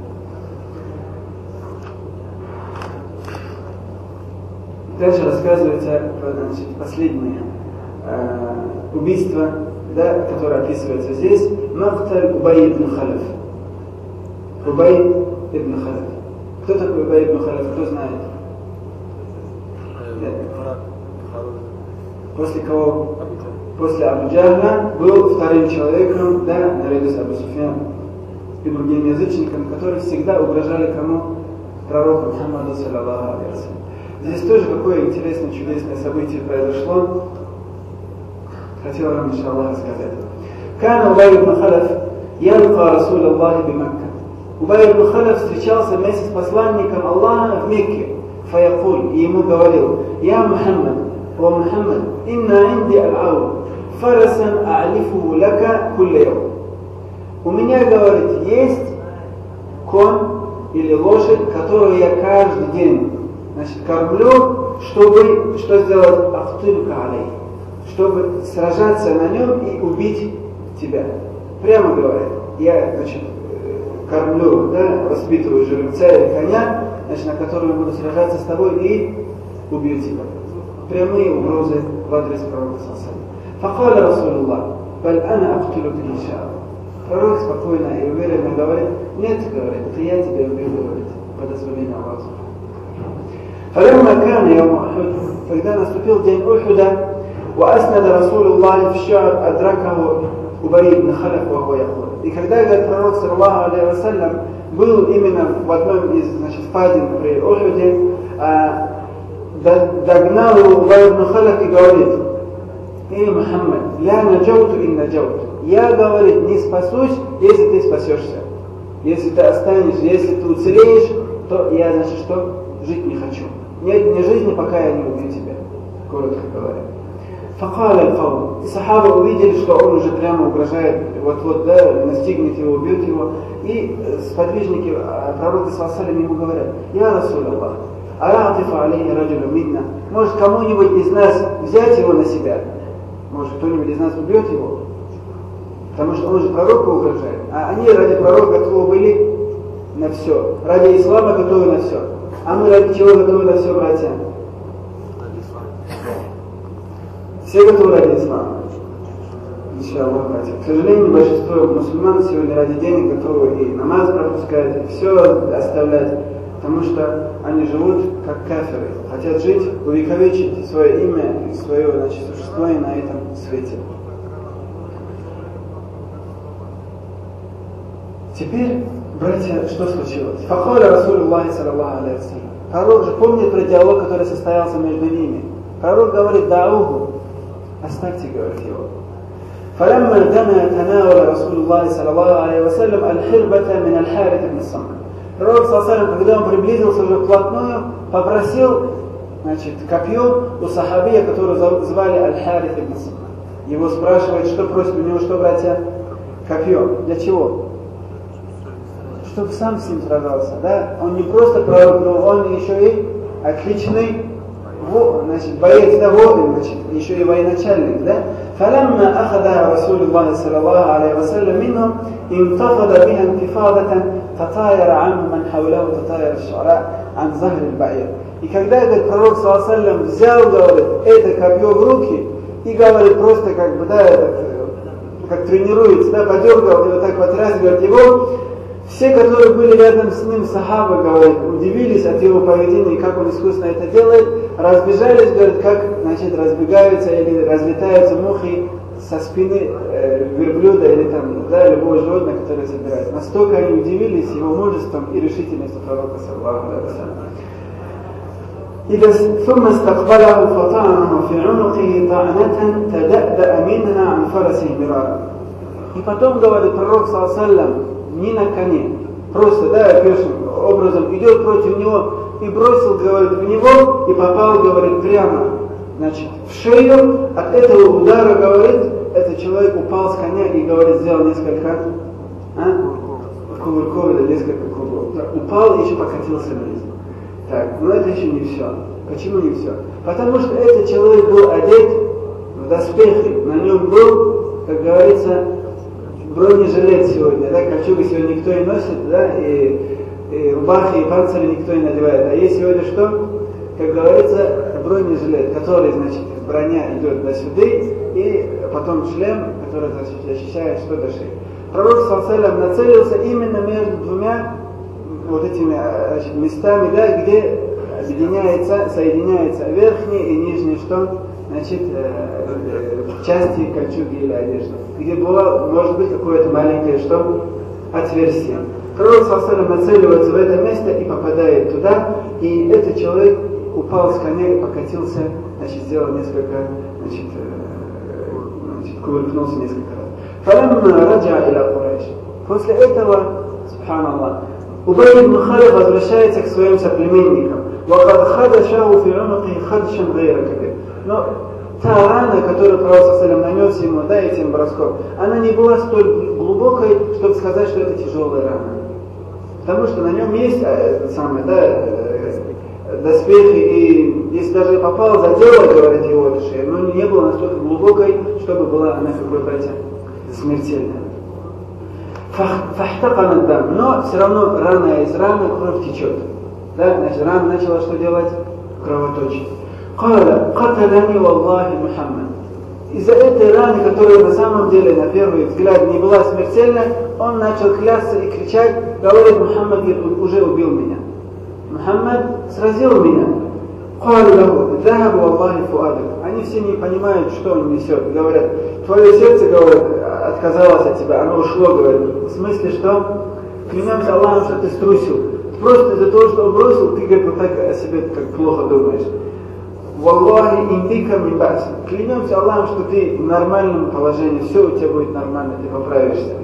Дальше рассказывается, значит, последнее убийство, да, которое описывается здесь. Макталь Убай ибн Халаф. Убай ибн Халаф. Кто такой Убай ибн Халаф? Кто знает? После кого? После Абу Джахля был вторым человеком, да, наряду с Абу Суфьяном и другими язычниками, которые всегда угрожали кому? Пророку Мухаммаду, саллаллаху алейхи вассалям. Здесь тоже какое интересное, чудесное событие произошло. Хотел вам, иншаллах, рассказать. Кан Убай ибн Халаф ялка Расул Аллахи би Макка. Убай ибн Халаф встречался вместе с посланником Аллаха в Мекке. Фаякуль, и ему говорил: «Я Мухаммад, о Мухаммад, инна инди аль-ау, фарасан а'лифу лака кулля йом». У меня, говорит, есть конь или лошадь, которую я каждый день, значит, кормлю, чтобы, что сделать? Ахтулька алей, чтобы сражаться на нем и убить тебя. Прямо говоря, я, значит, кормлю, да, воспитываю жеребца или коня, значит, на котором я буду сражаться с тобой и убью тебя. Прямые угрозы в адрес пророка саллаллаху. Факаля Расулуллах, баль ана ахтулюка инша'аллах. Пророк спокойно и уверенно говорит: нет, говорит, это я тебя убью, говорит, по дозволению Аллаха. فلما كان يوم أحد, когда наступил день Ухуда, وأسند رسول الله في الشعر أدركه أبي بن خلف وهو يقول. И когда, говорит, пророк саллаллаху алейхи вассалям был именно в одном из, значит, впадин при Ухуде, догнал его Убай ибн Халаф и говорит: «Эй, Мухаммад, ля наджауту ин наджауту». Я, говорит, не спасусь, если ты спасешься. Если ты останешься, если ты уцелеешь, то я, значит, что? Жить не хочу. Нет мне жизни, пока я не убью тебя. Коротко говоря. Факал аль-Каум. И сахабы увидели, что он уже прямо угрожает, вот-вот, да, настигнет его, убьет его. И сподвижники пророка саллаллаху алейхи ему говорят: «Я Расуль Аллах, аратифа алейхи раджулю минна». Может, кому-нибудь из нас взять его на себя? Может, кто-нибудь из нас убьет его? Потому что он же пророку угрожает. А они ради пророка готовы были на все. Ради ислама готовы на все. А мы ради чего готовы на все, братья? Все готовы ради ислама. Иншаллах, братья. К сожалению, большинство мусульман сегодня ради денег готовы и намаз пропускать, и все оставлять, потому что они живут как кафиры. Хотят жить, увековечить свое имя и свое, значит, существование на этом свете. Теперь, братья, что случилось? Фахаля Расулуллахи саллаллаху алейхи ва саллям. Пророк же помнит про диалог, который состоялся между ними. Пророк говорит: «Дауху, оставьте, говорит его». فلما دنا تناول رسول الله صلى الله عليه وسلم الحربة من الحارث بن الصمت. Пророк саллаллаху, когда он приблизился уже вплотную, попросил, значит, копье у сахабия, которого звали Аль-Харith ибн Самт. Его спрашивают, что просит у него, что, братья? Копье. Для чего? Чтобы сам с ним сражался, да? Он не просто пророк, но он еще и отличный, значит, боец, да, воин, значит, еще и военачальник, да? فلما أخذها رسول الله صلى الله عليه وسلم منهم انتفض بها انتفاضة تطاير عنه من حوله تطاير الشعراء عن ظهر البعير. И когда этот пророк саллаллаху алейхи ва саллям взял, говорит, это копье в руки и говорит просто как бы, да, как тренируется, да, подергал и вот так вот раз, говорит, его. Все, которые были рядом с ним, сахабы, говорят, удивились от его поведения, как он искусно это делает, разбежались, говорят, как, значит, разбегаются или разлетаются мухи со спины верблюда или там, да, любого животного, которое забирает. Настолько они удивились его мужеством и решительностью пророка саллаллаху алейхи ва саллям. ثم استقبله فطعنه في عنقه طعنة تدأدأ منها عن فرسه مرارا. И потом, говорит пророк саллаллаху алейхи ва саллям, не на коне, просто, да, пешим образом идет против него и бросил, говорит, в него и попал, говорит, прямо, значит, в шею. От этого удара, говорит, этот человек упал с коня и, говорит, сделал несколько кувырков или несколько кругов. Упал и еще покатился вниз. Так, но это еще не все. Почему не все? Потому что этот человек был одет в доспехи, на нем был, как говорится, бронежилет сегодня, да, кольчугу сегодня никто не носит, да, и рубахи, и панцири никто не надевает. А есть сегодня что? Как говорится, бронежилет, который, значит, броня идет до сюда, и потом шлем, который, значит, защищает что до шеи. Пророк саллаллаху алейхи ва саллям нацелился именно между двумя вот этими, значит, местами, да, где соединяется верхний и нижний что? Значит, части кольчуги или одежды, где было, может быть, какое-то маленькое что? Отверстие. Пророк саллаллаху алейхи ва саллям нацеливается в это место и попадает туда, и этот человек упал с коня и покатился, значит, сделал несколько, значит, кувыркнулся несколько раз. فَلَمَّا رَجَعَ إِلَى قُرَيْشٍ. После этого, субханаллах, Убай ибн Халиф возвращается к своим соплеменникам. وَقَدْ خَدَشَهُ فِي عُنُقِهِ خَدْشًا غَيْرَ كَبِيرٍ. Но та рана, которую пророк саллаллаху алейхи ва саллям нанес ему, да, этим броском, она не была столь глубокой, чтобы сказать, что это тяжелая рана. Потому что на нем есть самое, да, доспехи, и если даже попал, задела, говорит, его эта шея, но не было настолько глубокой, чтобы была она какой-то смертельная. Фахтакан дам, но все равно рана из раны кровь течет. Да, значит, рана начала что делать? Кровоточить. Каля, каталяни валлахи Мухаммад. Из-за этой раны, которая на самом деле, на первый взгляд, не была смертельной, он начал клясться и кричать, говорит, Мухаммад уже убил меня. Мухаммад сразил меня. Они все не понимают, что он несет. Говорят, твое сердце, говорят, отказалось от тебя, оно ушло, говорят. В смысле, что? Клянемся Аллахом, что ты струсил. Просто из-за того, что он бросил, ты как бы так о себе как плохо думаешь. Валлахи индика мин ба'с. Клянемся Аллахом, что ты в нормальном положении, все у тебя будет нормально, ты поправишься.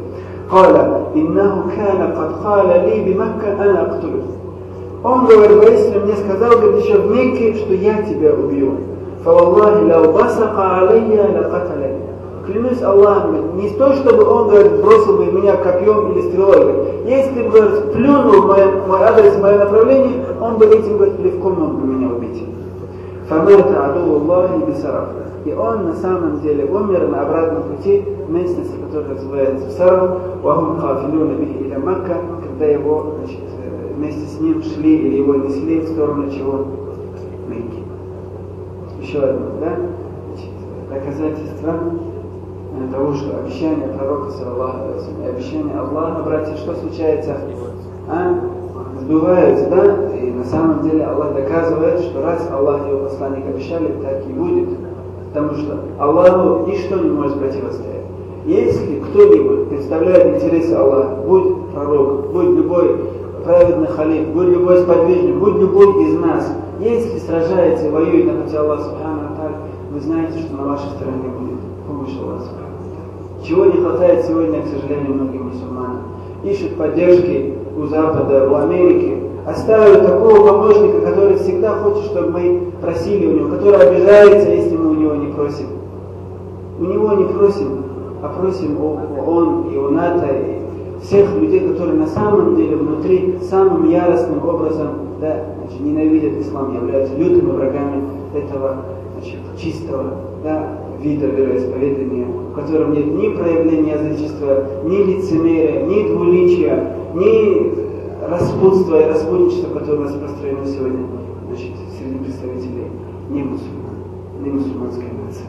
قال إنه كان قد قال لي بمكة أنا أقتلك. Он говорит, воистину мне сказал, говорит, еще в Мекке, что я тебя убью. فوالله لو بصق علي لقتلني. Клянусь Аллахом, не то, чтобы он, говорит, бросил бы меня копьем или стрелой. Говорит, если бы, говорит, плюнул мой адрес, мое направление, он бы этим, говорит, легко мог бы меня убить. فَمَاتَ عَدُوُّ اللَّهِ بِسَرَفٍ. И он на самом деле умер на обратном пути в местности, которая называется Сарав, وَهُمْ قَافِلُونَ بِهِ إِلَى Макка, когда его, значит, вместе с ним шли или его несли в сторону чего? Мекки. Еще одно, да? Значит, доказательство того, что обещание пророка, саллаллаху алейхи ва саллям, и обещание Аллаха, братья, что случается? Сбываются, да? И на самом деле Аллах доказывает, что раз Аллах и его посланник обещали, так и будет. Потому что Аллаху ничто не может противостоять. Если кто-нибудь представляет интересы Аллаха, будь пророк, будь любой праведный халиф, будь любой сподвижник, будь любой из нас, если сражается и воюет на пути Аллаха субхану ва тааля, вы знаете, что на вашей стороне будет помощь Аллаха субхану ва тааля. Чего не хватает сегодня, к сожалению, многим мусульманам. Ищут поддержки у Запада, у Америки, оставили такого помощника, который всегда хочет, чтобы мы просили у него, который обижается, если мы у него не просим. У него не просим, а просим у ООН и у НАТО, и всех людей, которые на самом деле внутри самым яростным образом, да, значит, ненавидят ислам, являются лютыми врагами этого, значит, чистого, да, вида вероисповедания, в котором нет ни проявления язычества, ни лицемерия, ни двуличия, ни распутства и распутничества, которое распространено сегодня, значит, среди представителей не мусульманской нации.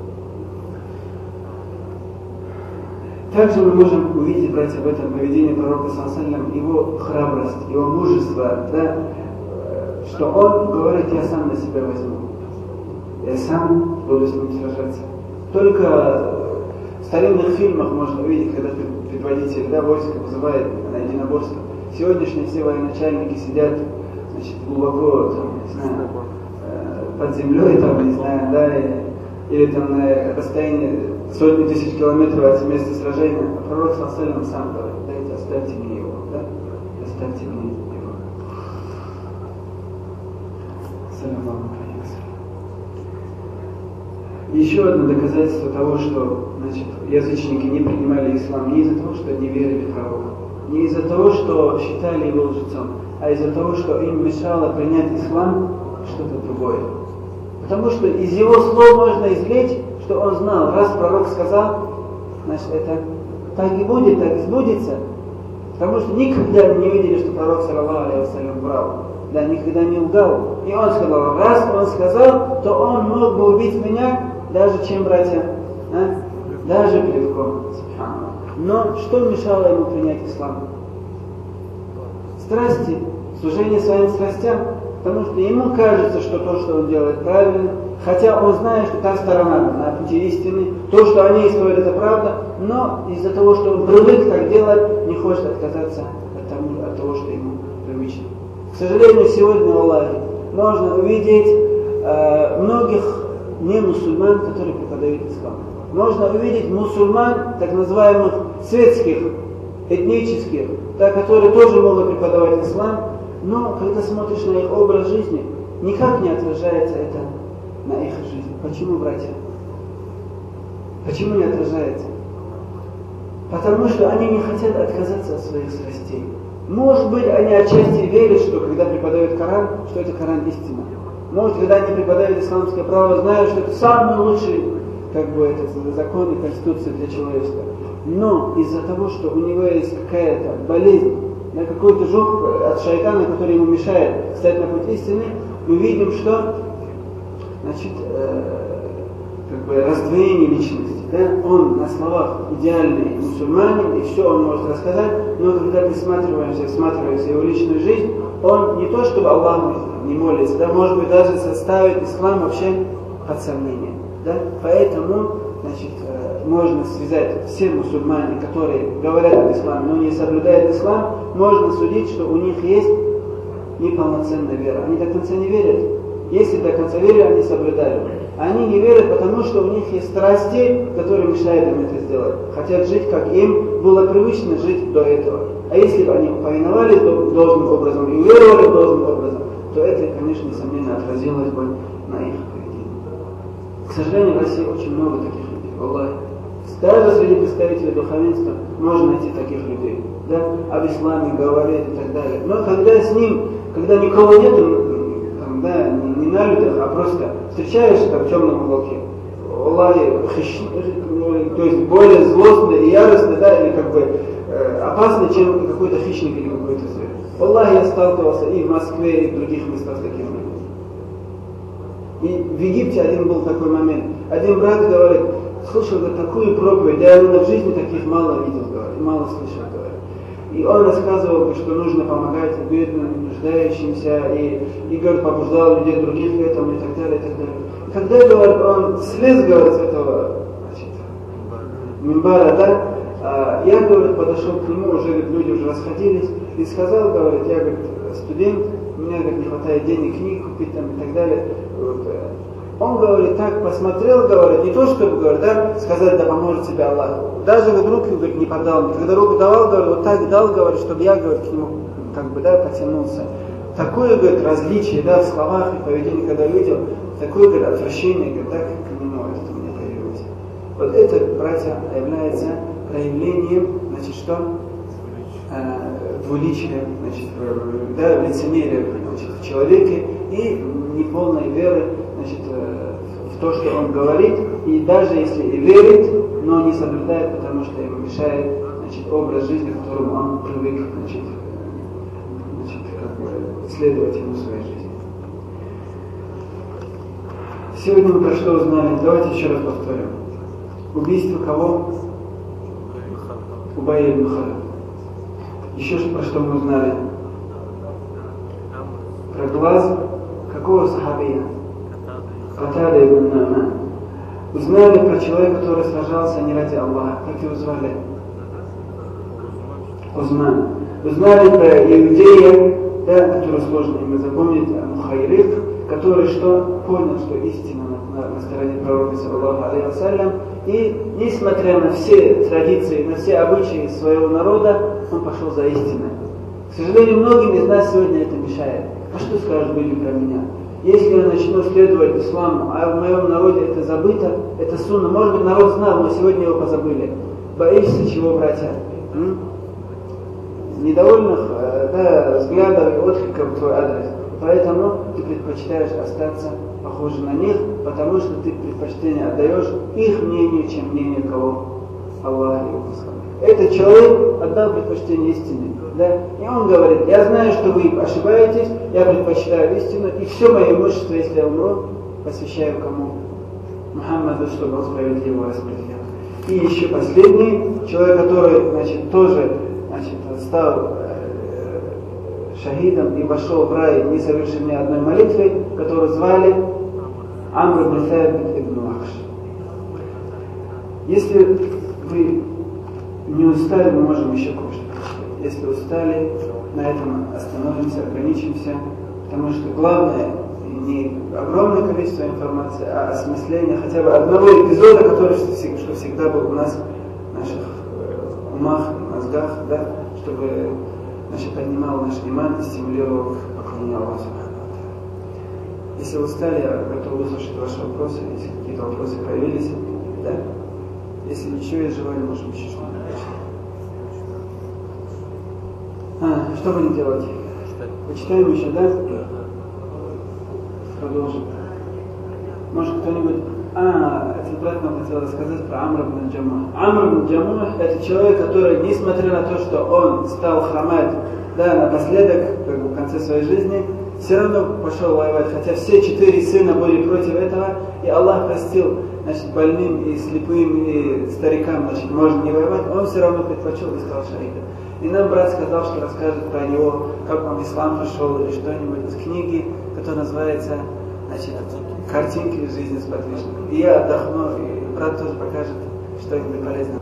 Также мы можем увидеть, братья, в этом поведении пророка саллаллаху алейхи ва саллям его храбрость, его мужество, да, что он говорит: я сам на себя возьму, я сам буду с ним сражаться. Только в старинных фильмах можно увидеть, когда предводитель, да, войска вызывает на единоборство. Сегодняшние все военачальники сидят, значит, глубоко, там, не знаю, под землей, там, не знаю, да, или там на расстоянии сотни тысяч километров от места сражения. А пророк саллаллаху алейхи ва саллям сам говорит: дайте, оставьте мне его, да, оставьте мне его. Саллаллаху алейхи ва саллям. Еще одно доказательство того, что, значит, язычники не принимали ислам не из-за того, что не верили в пророка, не из-за того, что считали его лжецом, а из-за того, что им мешало принять ислам что-то другое. Потому что из его слов можно извлечь, что он знал, раз пророк сказал, значит, это так и будет, так и сбудется. Потому что никогда не видели, что пророк, саллаллаху алейхи ва саллям, врал. Да, никогда не лгал. И он сказал, раз он сказал, то он мог бы убить меня, даже чем, братья? Даже плевком. Но что мешало ему принять ислам? Страсти, служение своим страстям. Потому что ему кажется, что то, что он делает, правильно, хотя он знает, что та сторона на пути истины, то, что они исповедуют, это правда, но из-за того, что он привык так делать, не хочет отказаться от того, что ему привычно. К сожалению, сегодня в Аллахе можно увидеть многих не мусульман, которые преподают ислам. Можно увидеть мусульман, так называемых светских, этнических, да, которые тоже могут преподавать ислам, но когда смотришь на их образ жизни, никак не отражается это на их жизни. Почему, братья? Почему не отражается? Потому что они не хотят отказаться от своих страстей. Может быть, они отчасти верят, что когда преподают Коран, что это Коран истина. Может, когда они преподают исламское право, знают, что это самый лучший, как бы, этот закон и конституция для человечества. Но из-за того, что у него есть какая-то болезнь, какой-то жук от шайтана, который ему мешает стать на путь истины, мы видим, что, значит, как бы раздвоение личности. Да? Он на словах идеальный мусульманин, и все он может рассказать, но когда всматриваешься в его личную жизнь, он не то чтобы Аллаху не молится, да, может быть, даже ставит ислам вообще под сомнение. Да? Поэтому, значит, можно связать все мусульмане, которые говорят об исламе, но не соблюдают ислам, можно судить, что у них есть неполноценная вера. Они до конца не верят. Если до конца верили, они соблюдали. Они не верят, потому что у них есть страсти, которые мешают им это сделать. Хотят жить, как им было привычно жить до этого. А если бы они повиновались должным образом и веровали должным образом, то это, конечно, несомненно отразилось бы на их поведении. К сожалению, в России очень много таких людей. Аллах. Даже среди представителей духовенства можно найти таких людей. Да? Об исламе говорит и так далее. Но когда с ним, когда никого нету, да, не на людях, а просто встречаешься в темном уголке, Аллах, то есть более злостный и яростный, да, или как бы опасный, чем какой-то хищник или какой-то зверь. Аллах, я сталкивался и в Москве, и в других местах с такими людьми. И в Египте один был такой момент. Один брат говорит, слушал такую проповедь, я в жизни таких мало видел, говорит, мало слышал, говорит. И он рассказывал, что нужно помогать бедным, нуждающимся, и говорит, побуждал людей других к этому, и так далее, и так далее. И когда, говорит, он слез, говорит, с этого, значит, мимбара, да, я, говорит, подошел к нему, уже, говорит, люди уже расходились, и сказал, говорит, я, говорит, студент, у меня, говорит, не хватает денег книг купить там и так далее. Вот. Он, говорит, так посмотрел, говорит, не то, чтобы, говорит, да, сказать, да поможет тебе Аллах. Даже вот руку, говорит, не подал. Когда руку давал, говорит, вот так дал, говорит, чтобы я, говорит, к нему, как бы, да, потянулся. Такое, говорит, различие, да, в словах и поведении, когда видел, такое, говорит, отвращение, говорит, так к нему это у меня появилось. Вот это, братья, является проявлением, значит, что? Двуличия, значит, да, лицемерия, значит, в человеке и неполной веры, значит, в то, что он говорит, и даже если и верит, но не соблюдает, потому что ему мешает, значит, образ жизни, к которому он привык, значит, как бы следовать ему в своей жизни. Сегодня мы про что узнали? Давайте еще раз повторим. Убийство кого? Убай ибн Халаф. Еще про что мы узнали? Про глаз какого сахабия? Катада ибн Ну'ман. Узнали про человека, который сражался не ради Аллаха. Как его звали? Узман. Узнали про иудея, да, который сложно ему запомнить, Мухайрик, который что? Понял, что истина на стороне пророка, саллаллаху алейхи вассалям, и несмотря на все традиции, на все обычаи своего народа, он пошел за истиной. К сожалению, многим из нас сегодня это мешает. А что скажут люди про меня? Если я начну следовать исламу, а в моем народе это забыто, это сунна, может быть, народ знал, но сегодня его позабыли. Боишься чего, братья? Недовольных, да, взглядов и откликов в твой адрес. Поэтому ты предпочитаешь остаться похожим на них, потому что ты предпочтение отдаешь их мнению, чем мнению кого? Аллаха и его посланника. Этот человек отдал предпочтение истине. Да? И он говорит, я знаю, что вы ошибаетесь, я предпочитаю истину, и все мое имущество, если я умру, посвящаю кому? Мухаммаду, чтобы он справедливо распределял. И еще последний, человек, который, значит, тоже, значит, стал шахидом и вошел в рай, не совершив ни одной молитвы, которую звали Амр ибн Сабит ибн Вахш. Если вы не устали, мы можем еще кое-что прочитать. Если устали, на этом остановимся, ограничимся, потому что главное не огромное количество информации, а осмысление хотя бы одного эпизода, который что всегда был у нас в наших умах, мозгах, да, чтобы поднимал наш иман и стимулировал к поклонению Аллаху. Если устали, я готов выслушать ваши вопросы, если какие-то вопросы появились, да. Если ничего есть желание, можем еще что-нибудь начать. Что будем делать? Почитаем еще, да? Продолжим. Может кто-нибудь... этот брат нам хотел рассказать про Амр ибн Джамух. Амр ибн Джамух — это человек, который, несмотря на то, что он стал хромать, да, напоследок, как бы в конце своей жизни, все равно пошел воевать, хотя все 4 сына были против этого, и Аллах простил, значит, больным и слепым, и старикам, значит, можно не воевать, он все равно предпочел и стал шахидом. И нам брат сказал, что расскажет про него, как он в ислам пришел, или что-нибудь из книги, которая называется, значит, «Картинки из жизни сподвижника». И я отдохну, и брат тоже покажет что-нибудь полезное.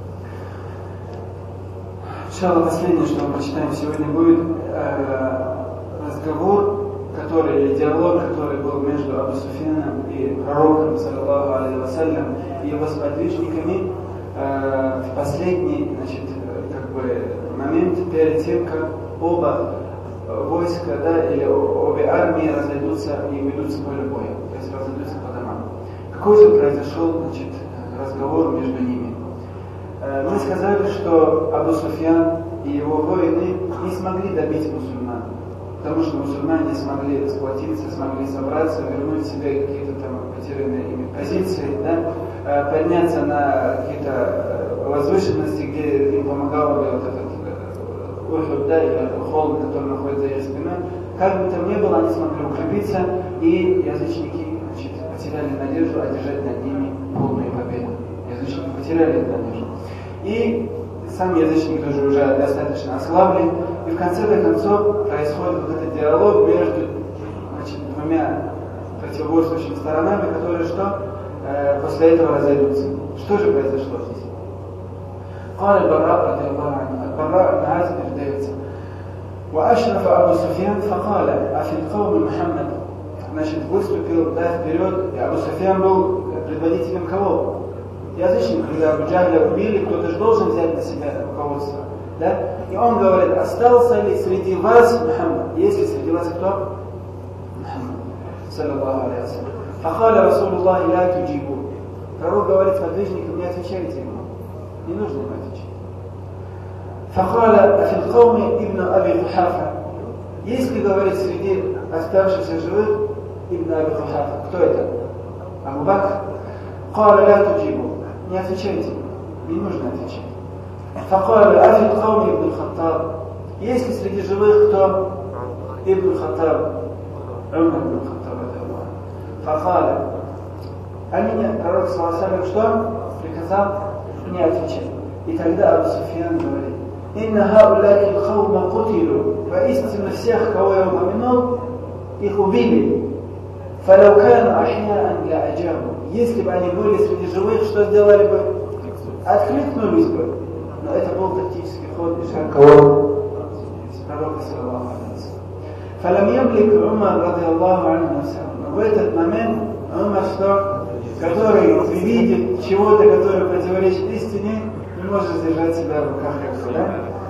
Иншаллах, последнее, что мы прочитаем сегодня, будет разговор, который или диалог, который был между Абу Суфьяном и пророком, саллаллаху алейхи вассалям, и его сподвижниками в последний, значит, как бы момент перед тем, как оба войска, да, или обе армии разойдутся и уйдут с поля боя, то есть разойдутся по домам. Какой же произошел, значит, разговор между ними? Мы сказали, что Абу Суфьян и его воины не смогли добить мусульман, потому что мусульмане смогли сплотиться, смогли собраться, вернуть себе какие-то там потерянные ими позиции, да, подняться на какие-то возвышенности, где им помогал вот этот Ухуд, да, или холм, который находится за их спиной. Как бы там ни было, они смогли укрепиться, и язычники, значит, потеряли надежду одержать над ними полную победу. Язычники потеряли эту надежду. И сам язычник тоже уже достаточно ослаблен, и в конце концов происходит вот этот диалог между, значит, двумя противоборствующими сторонами, которые что? После этого разойдутся. Что же произошло здесь? قال البراء رضي الله عنه البراء بن عازب передается: وأشرف أبو سفيان فقال أفي القوم محمد. Значит, выступил, да, вперед, и Абу Суфьян был предводителем кого? Язычник, когда Абу Джахля убили, кто-то же должен взять на себя руководство, да? И он говорит: остался ли среди вас Мухаммад? Есть ли среди вас кто? Мухаммад, саллаллаху алейхи вассалям. Фахаля Расулуллахи ля туджибу. Пророк говорит подвижникам: не отвечайте ему. Не нужно ему отвечать. Фахаля афил кауми ибн Аби Кухафа. Если говорит среди оставшихся живых ибн Аби Кухафа, кто это? Абу Бакр. Каля ля туджибу. Не отвечайте ему. Не нужно отвечать. Фахаля афил кауми ибн Хаттаб. Если среди живых кто? Ибн Хаттаб. Умар ибн Хаттаб. Фахаля. Они, пророк саллаллаху алейхи вассалям, что? Приказал не отвечать. И тогда Абу Суфьян говорит: «Инна хауляки хаума кутилу». Воистину всех, кого я упомянул, их убили. «Фаляу кану ахьяан ля аджабу». Если бы они были среди живых, что сделали бы? Откликнулись бы. Но это был тактический ход и шаг кого? Пророка саллаллаху алейхи вассалям. «Фалям ямлик Умар радиаллаху анху». В этот момент Умар, что? Который видит чего-то, которое противоречит истине, не может сдержать себя в руках, как бы, да?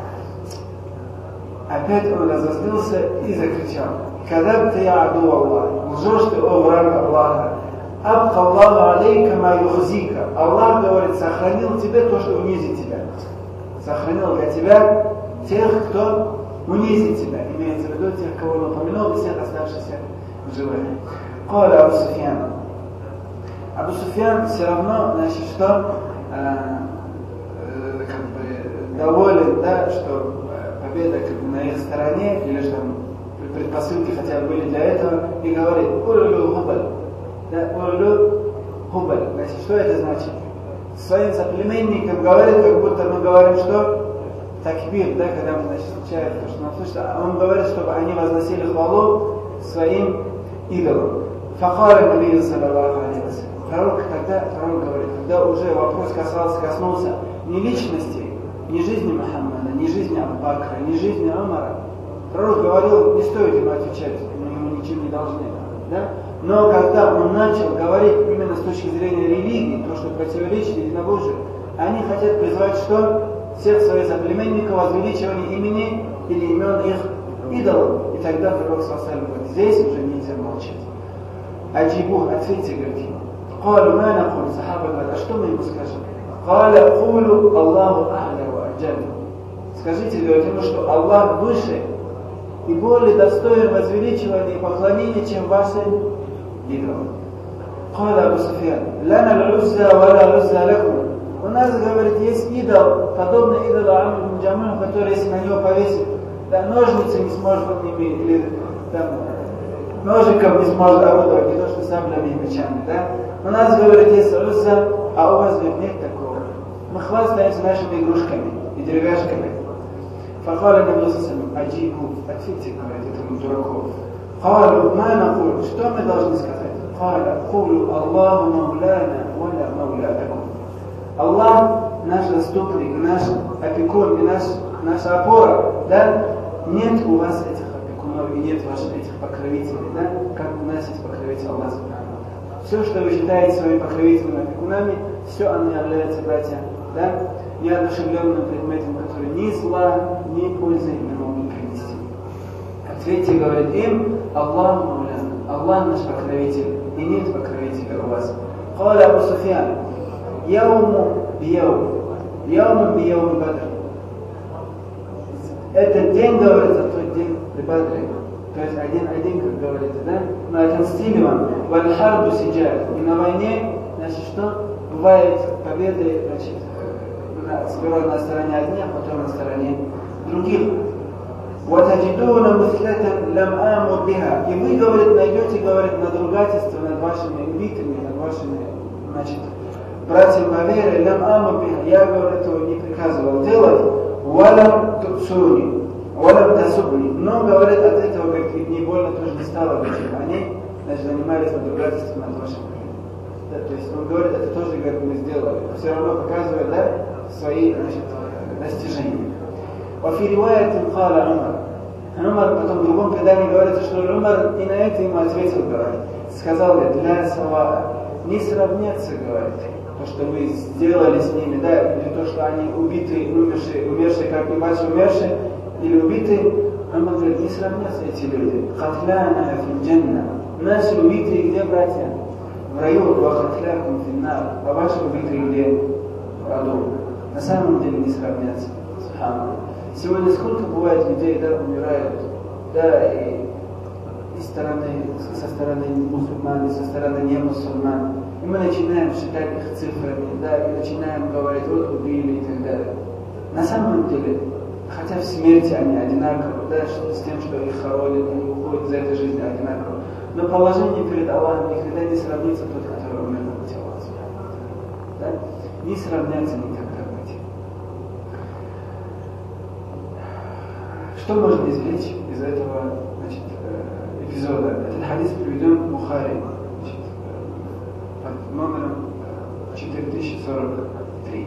Опять он разозлился и закричал: «Когда ты, я аду Аллах, лжешь ты, о враг Аллаха, абка Аллаху алейка ма юхзика». Аллах, говорит, сохранил тебе то, что унизит тебя. Сохранил для тебя тех, кто унизит тебя. Имеется в виду тех, кого он упомянул, и всех оставшихся в живых. Каля Абу Суфьян. Абу Суфьян все равно, значит, что как бы доволен, да, что победа как бы на их стороне, или что предпосылки хотя бы были для этого, и говорит: «Улю хубаль». Да, «Улю хубаль». Значит, что это значит? Своим соплеменникам говорит, как будто мы говорим, что такбир, да, когда мы, значит, встречаем то, что нам слышно, а он говорит, чтобы они возносили хвалу своим идолам. Фахара Набия саллаллаху алейхи вассалям. Пророк говорит, когда уже вопрос коснулся не личности, не жизни Мухаммада, не жизни Абу Бакра, не жизни Умара, пророк говорил: не стоит ему отвечать, мы ему ничем не должны. Да? Но когда он начал говорить именно с точки зрения религии, то, что противоречит единобожию, они хотят призвать что? Всех своих соплеменников возвеличивание имени или имен их идолов. И тогда пророк саллаллаху алейхи вассалям говорит: здесь уже нельзя молчать. Аджибух, ответьте, говорит ему. قالوا ما نقول. Сахаба говорят: а что мы ему скажем? قال قولوا الله أعلى وأجل. Скажите, говорит ему, что Аллах выше и более достоин возвеличивания и поклонения, чем ваши идолы. قال Абу Суфьян: لنا العزى ولا عزى لكم. У нас, говорит, есть идол, подобный идолу Амр ибн Джамух, который, если на него повесить, да, ножницы не сможет он ними, или там, ножиком не сможет орудовать, не то что саблями и мечами, да? У нас, говорит, есть Узза, а у вас, говорит, нет такого. Мы хвастаемся нашими игрушками и деревяшками. Фахаля Набия саллаллаху алейхи вассалям: аджибу, ответьте, говорит, этому дураку. Халю, ма накуль, что мы должны сказать? Халя, кулю Аллаху мауляна, валя мауляна. Аллах наш заступник, наш опекун и наша опора, да? Нет у вас этих опекунов и нет ваших этих покровителей, да? Как у нас есть покровитель Аллах Субхану. Все, что вы считаете своими покровителями, опекунами, все оно является, братья, да? Неодушевленным предметом, который ни зла, ни пользы не могут принести. Ответьте, говорит им, Аллах Мауляна, Аллах наш покровитель, и нет покровителя у вас. Каля Абу Суфьян, яуму бияум Бадр. Этот день, говорится, тот день при Бадре. То есть один, как говорится, да? Мы отомстили вам. Валь-харбу сиджат. И на войне, значит, что? Бывает победы, значит, сперва на стороне одних, потом на стороне других. وَتَجِدُونَ مُثْلَةً لَمْ آمُرْ بِهَا. И вы, говорит, найдете, говорит, надругательство над вашими убитыми, над вашими, значит, братьям по вере, лям амур биха, я, говорит, этого не приказывал делать, валям тупсуни, валям тасубни. Но, говорит, от этого, говорит, не больно тоже не стало быть. Они, значит, занимались надругательством над вашим верой. Да, то есть он говорит, это тоже, говорит, мы сделали. Все равно показывает, да, свои, значит, достижения. وفي رواية قال عمر потом в другом предании говорится, что Умар и на это ему ответил, говорит, сказал, говорит, для сава не сравнятся, говорит, то, что вы сделали с ними, да, или то, что они убитые, умершие, как и ваши умершие, или убитые, Умар говорит, не сравнятся эти люди. Хатляна финджанна. Наши убитые где, братья? В раю, ва хатлякум финнар, а ваши убитые где? В аду. На самом деле не сравнятся. Сегодня сколько бывает людей, да, умирают, да, и со стороны мусульман, и со стороны не мусульман. И мы начинаем считать их цифрами, да, и начинаем говорить, вот убили и так далее. На самом деле, хотя в смерти они одинаковы, да, с тем, что их хоронят, они уходят за этой жизни одинаково. Но положение перед Аллахом никогда не сравнится тот, который умер на пути Аллаха. Да? Не сравняться никогда. Что можно извлечь из этого, значит, эпизода? Этот хадис приведен в Бухари, значит, под номером 4043.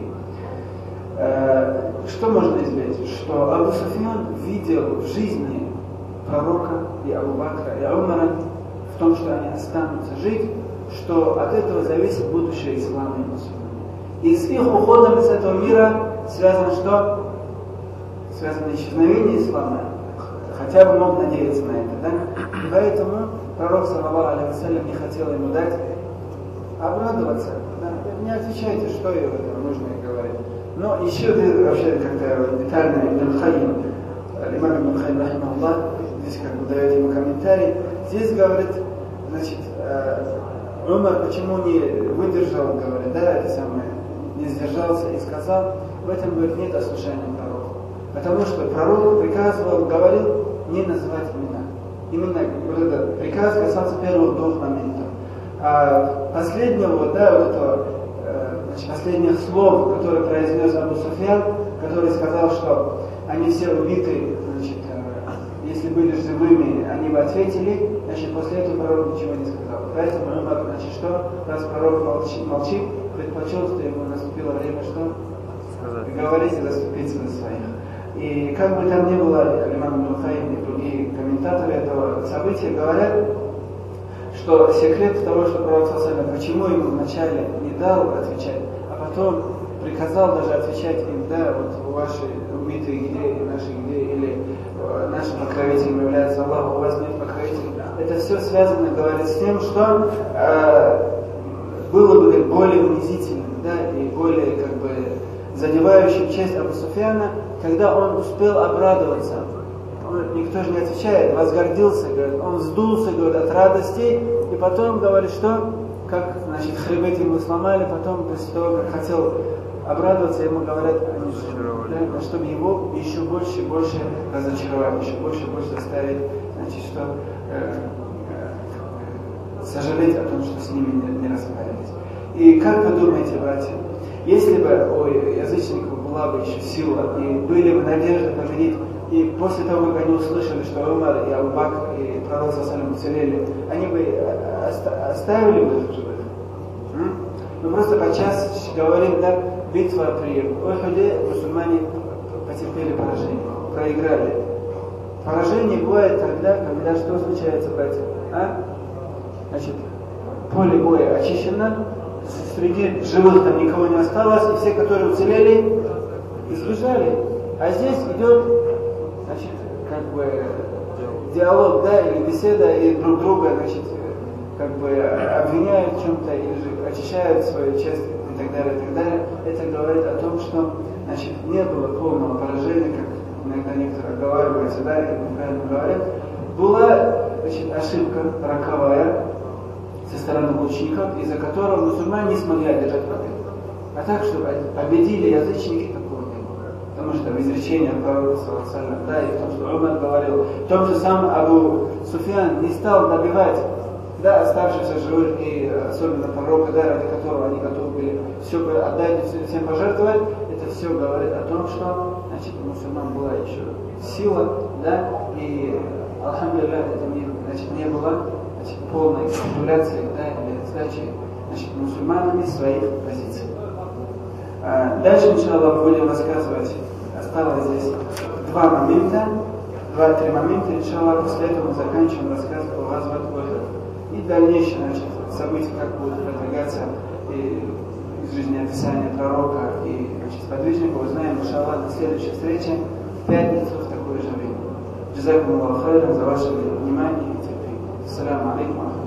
Что можно извлечь? Что Абу Суфьян видел в жизни пророка и Абу Бакра и Умара в том, что они останутся жить, что от этого зависит будущее ислама и мусульман. И с их уходом из этого мира связано что? Связано исчезновение ислама, хотя бы мог надеяться на это, да? И поэтому пророк, саллаллаху алейхи ва саллям, не хотел ему дать обрадоваться. Да? Не отвечайте, что ей в этом нужно говорить. Но еще вообще как-то детально Ибн Хайм, имам Ибн Хайм, рахимахуллах, здесь как бы дает ему комментарий. Здесь говорит, значит, Умар почему не выдержал, говорит, да, это самое, не сдержался и сказал, в этом, говорит, нет ослушания пророка. Потому что пророк приказывал, говорил, не называть имена. Именно вот этот приказ касался первых двух моментов. А последнего, да, вот этого, значит, последних слов, которые произнес Абу Суфьян, который сказал, что они все убиты, значит, если были живыми, они бы ответили, значит, после этого пророк ничего не сказал. Поэтому, значит, что, раз пророк молчит, предпочел, что ему наступило время, что говорить и заступиться за своих. И как бы там ни было, имам Ибн Хайм и другие комментаторы этого события говорят, что секрет того, что пророк саллаллаху, почему ему вначале не дал отвечать, а потом приказал даже отвечать им, да, вот ваши убитые где, и наши где, или нашим покровителем является Аллах, у вас нет покровителя. Это все связано, говорит, с тем, что было бы более унизительным, да, и более как бы задевающим честь Абу Суфьяна, когда он успел обрадоваться. Никто же не отвечает, возгордился, говорит, он вздулся, говорит, от радости, и потом говорит, что, как, значит, хребет ему сломали, потом, после того, как хотел обрадоваться, ему говорят, они же, да, чтобы его еще больше и больше разочаровать, еще больше и больше заставить, значит, что сожалеть о том, что с ними не расправились. И как вы думаете, братья, если бы у язычников была бы еще сила, и были бы надежды победить, и после того, как они услышали, что Умар и Абу Бакр и пророк саллаллаху уцелели, они бы оставили бы их живых? Мы просто подчас говорим, да, битва при Ухуде, мусульмане потерпели поражение, проиграли. Поражение бывает тогда, когда что случается, братья? Значит, поле боя очищено, среди живых там никого не осталось, и все, которые уцелели, избежали. А здесь идет, значит, как бы диалог, да, или беседа, и друг друга, значит, как бы обвиняют в чем-то, или же очищают свою честь, и так далее, и так далее. Это говорит о том, что, значит, не было полного поражения, как иногда некоторые оговариваются, да, и неправильно говорят. Была, значит, ошибка роковая со стороны лучников, из-за которого мусульмане не смогли одержать победу. А так, что победили язычники, такого не было. Потому что в изречении пророка, да, и в том, что Умар говорил, в том же самом Абу Суфьян не стал добивать, да, оставшихся живых, и особенно пророка, да, ради которого они готовы были все отдать, всем пожертвовать. Это все говорит о том, что, значит, у мусульман была еще сила, да, и алхамдулилля, это не было, значит, полной капитуляции, да, или сдачи, значит, мусульманами своих позиций. Дальше, иншаллах, будем рассказывать. Осталось здесь два-три момента, иншаллах, после этого мы заканчиваем рассказ о Газват Ухуд. И дальнейшие, значит, события, как будут продвигаться из жизнеописания пророка и, значит, сподвижника, узнаем, иншаллах, на следующей встрече в пятницу в такое же время. Джазакумуллаху хайран за ваше внимание и терпение. Ассаляму алейкум.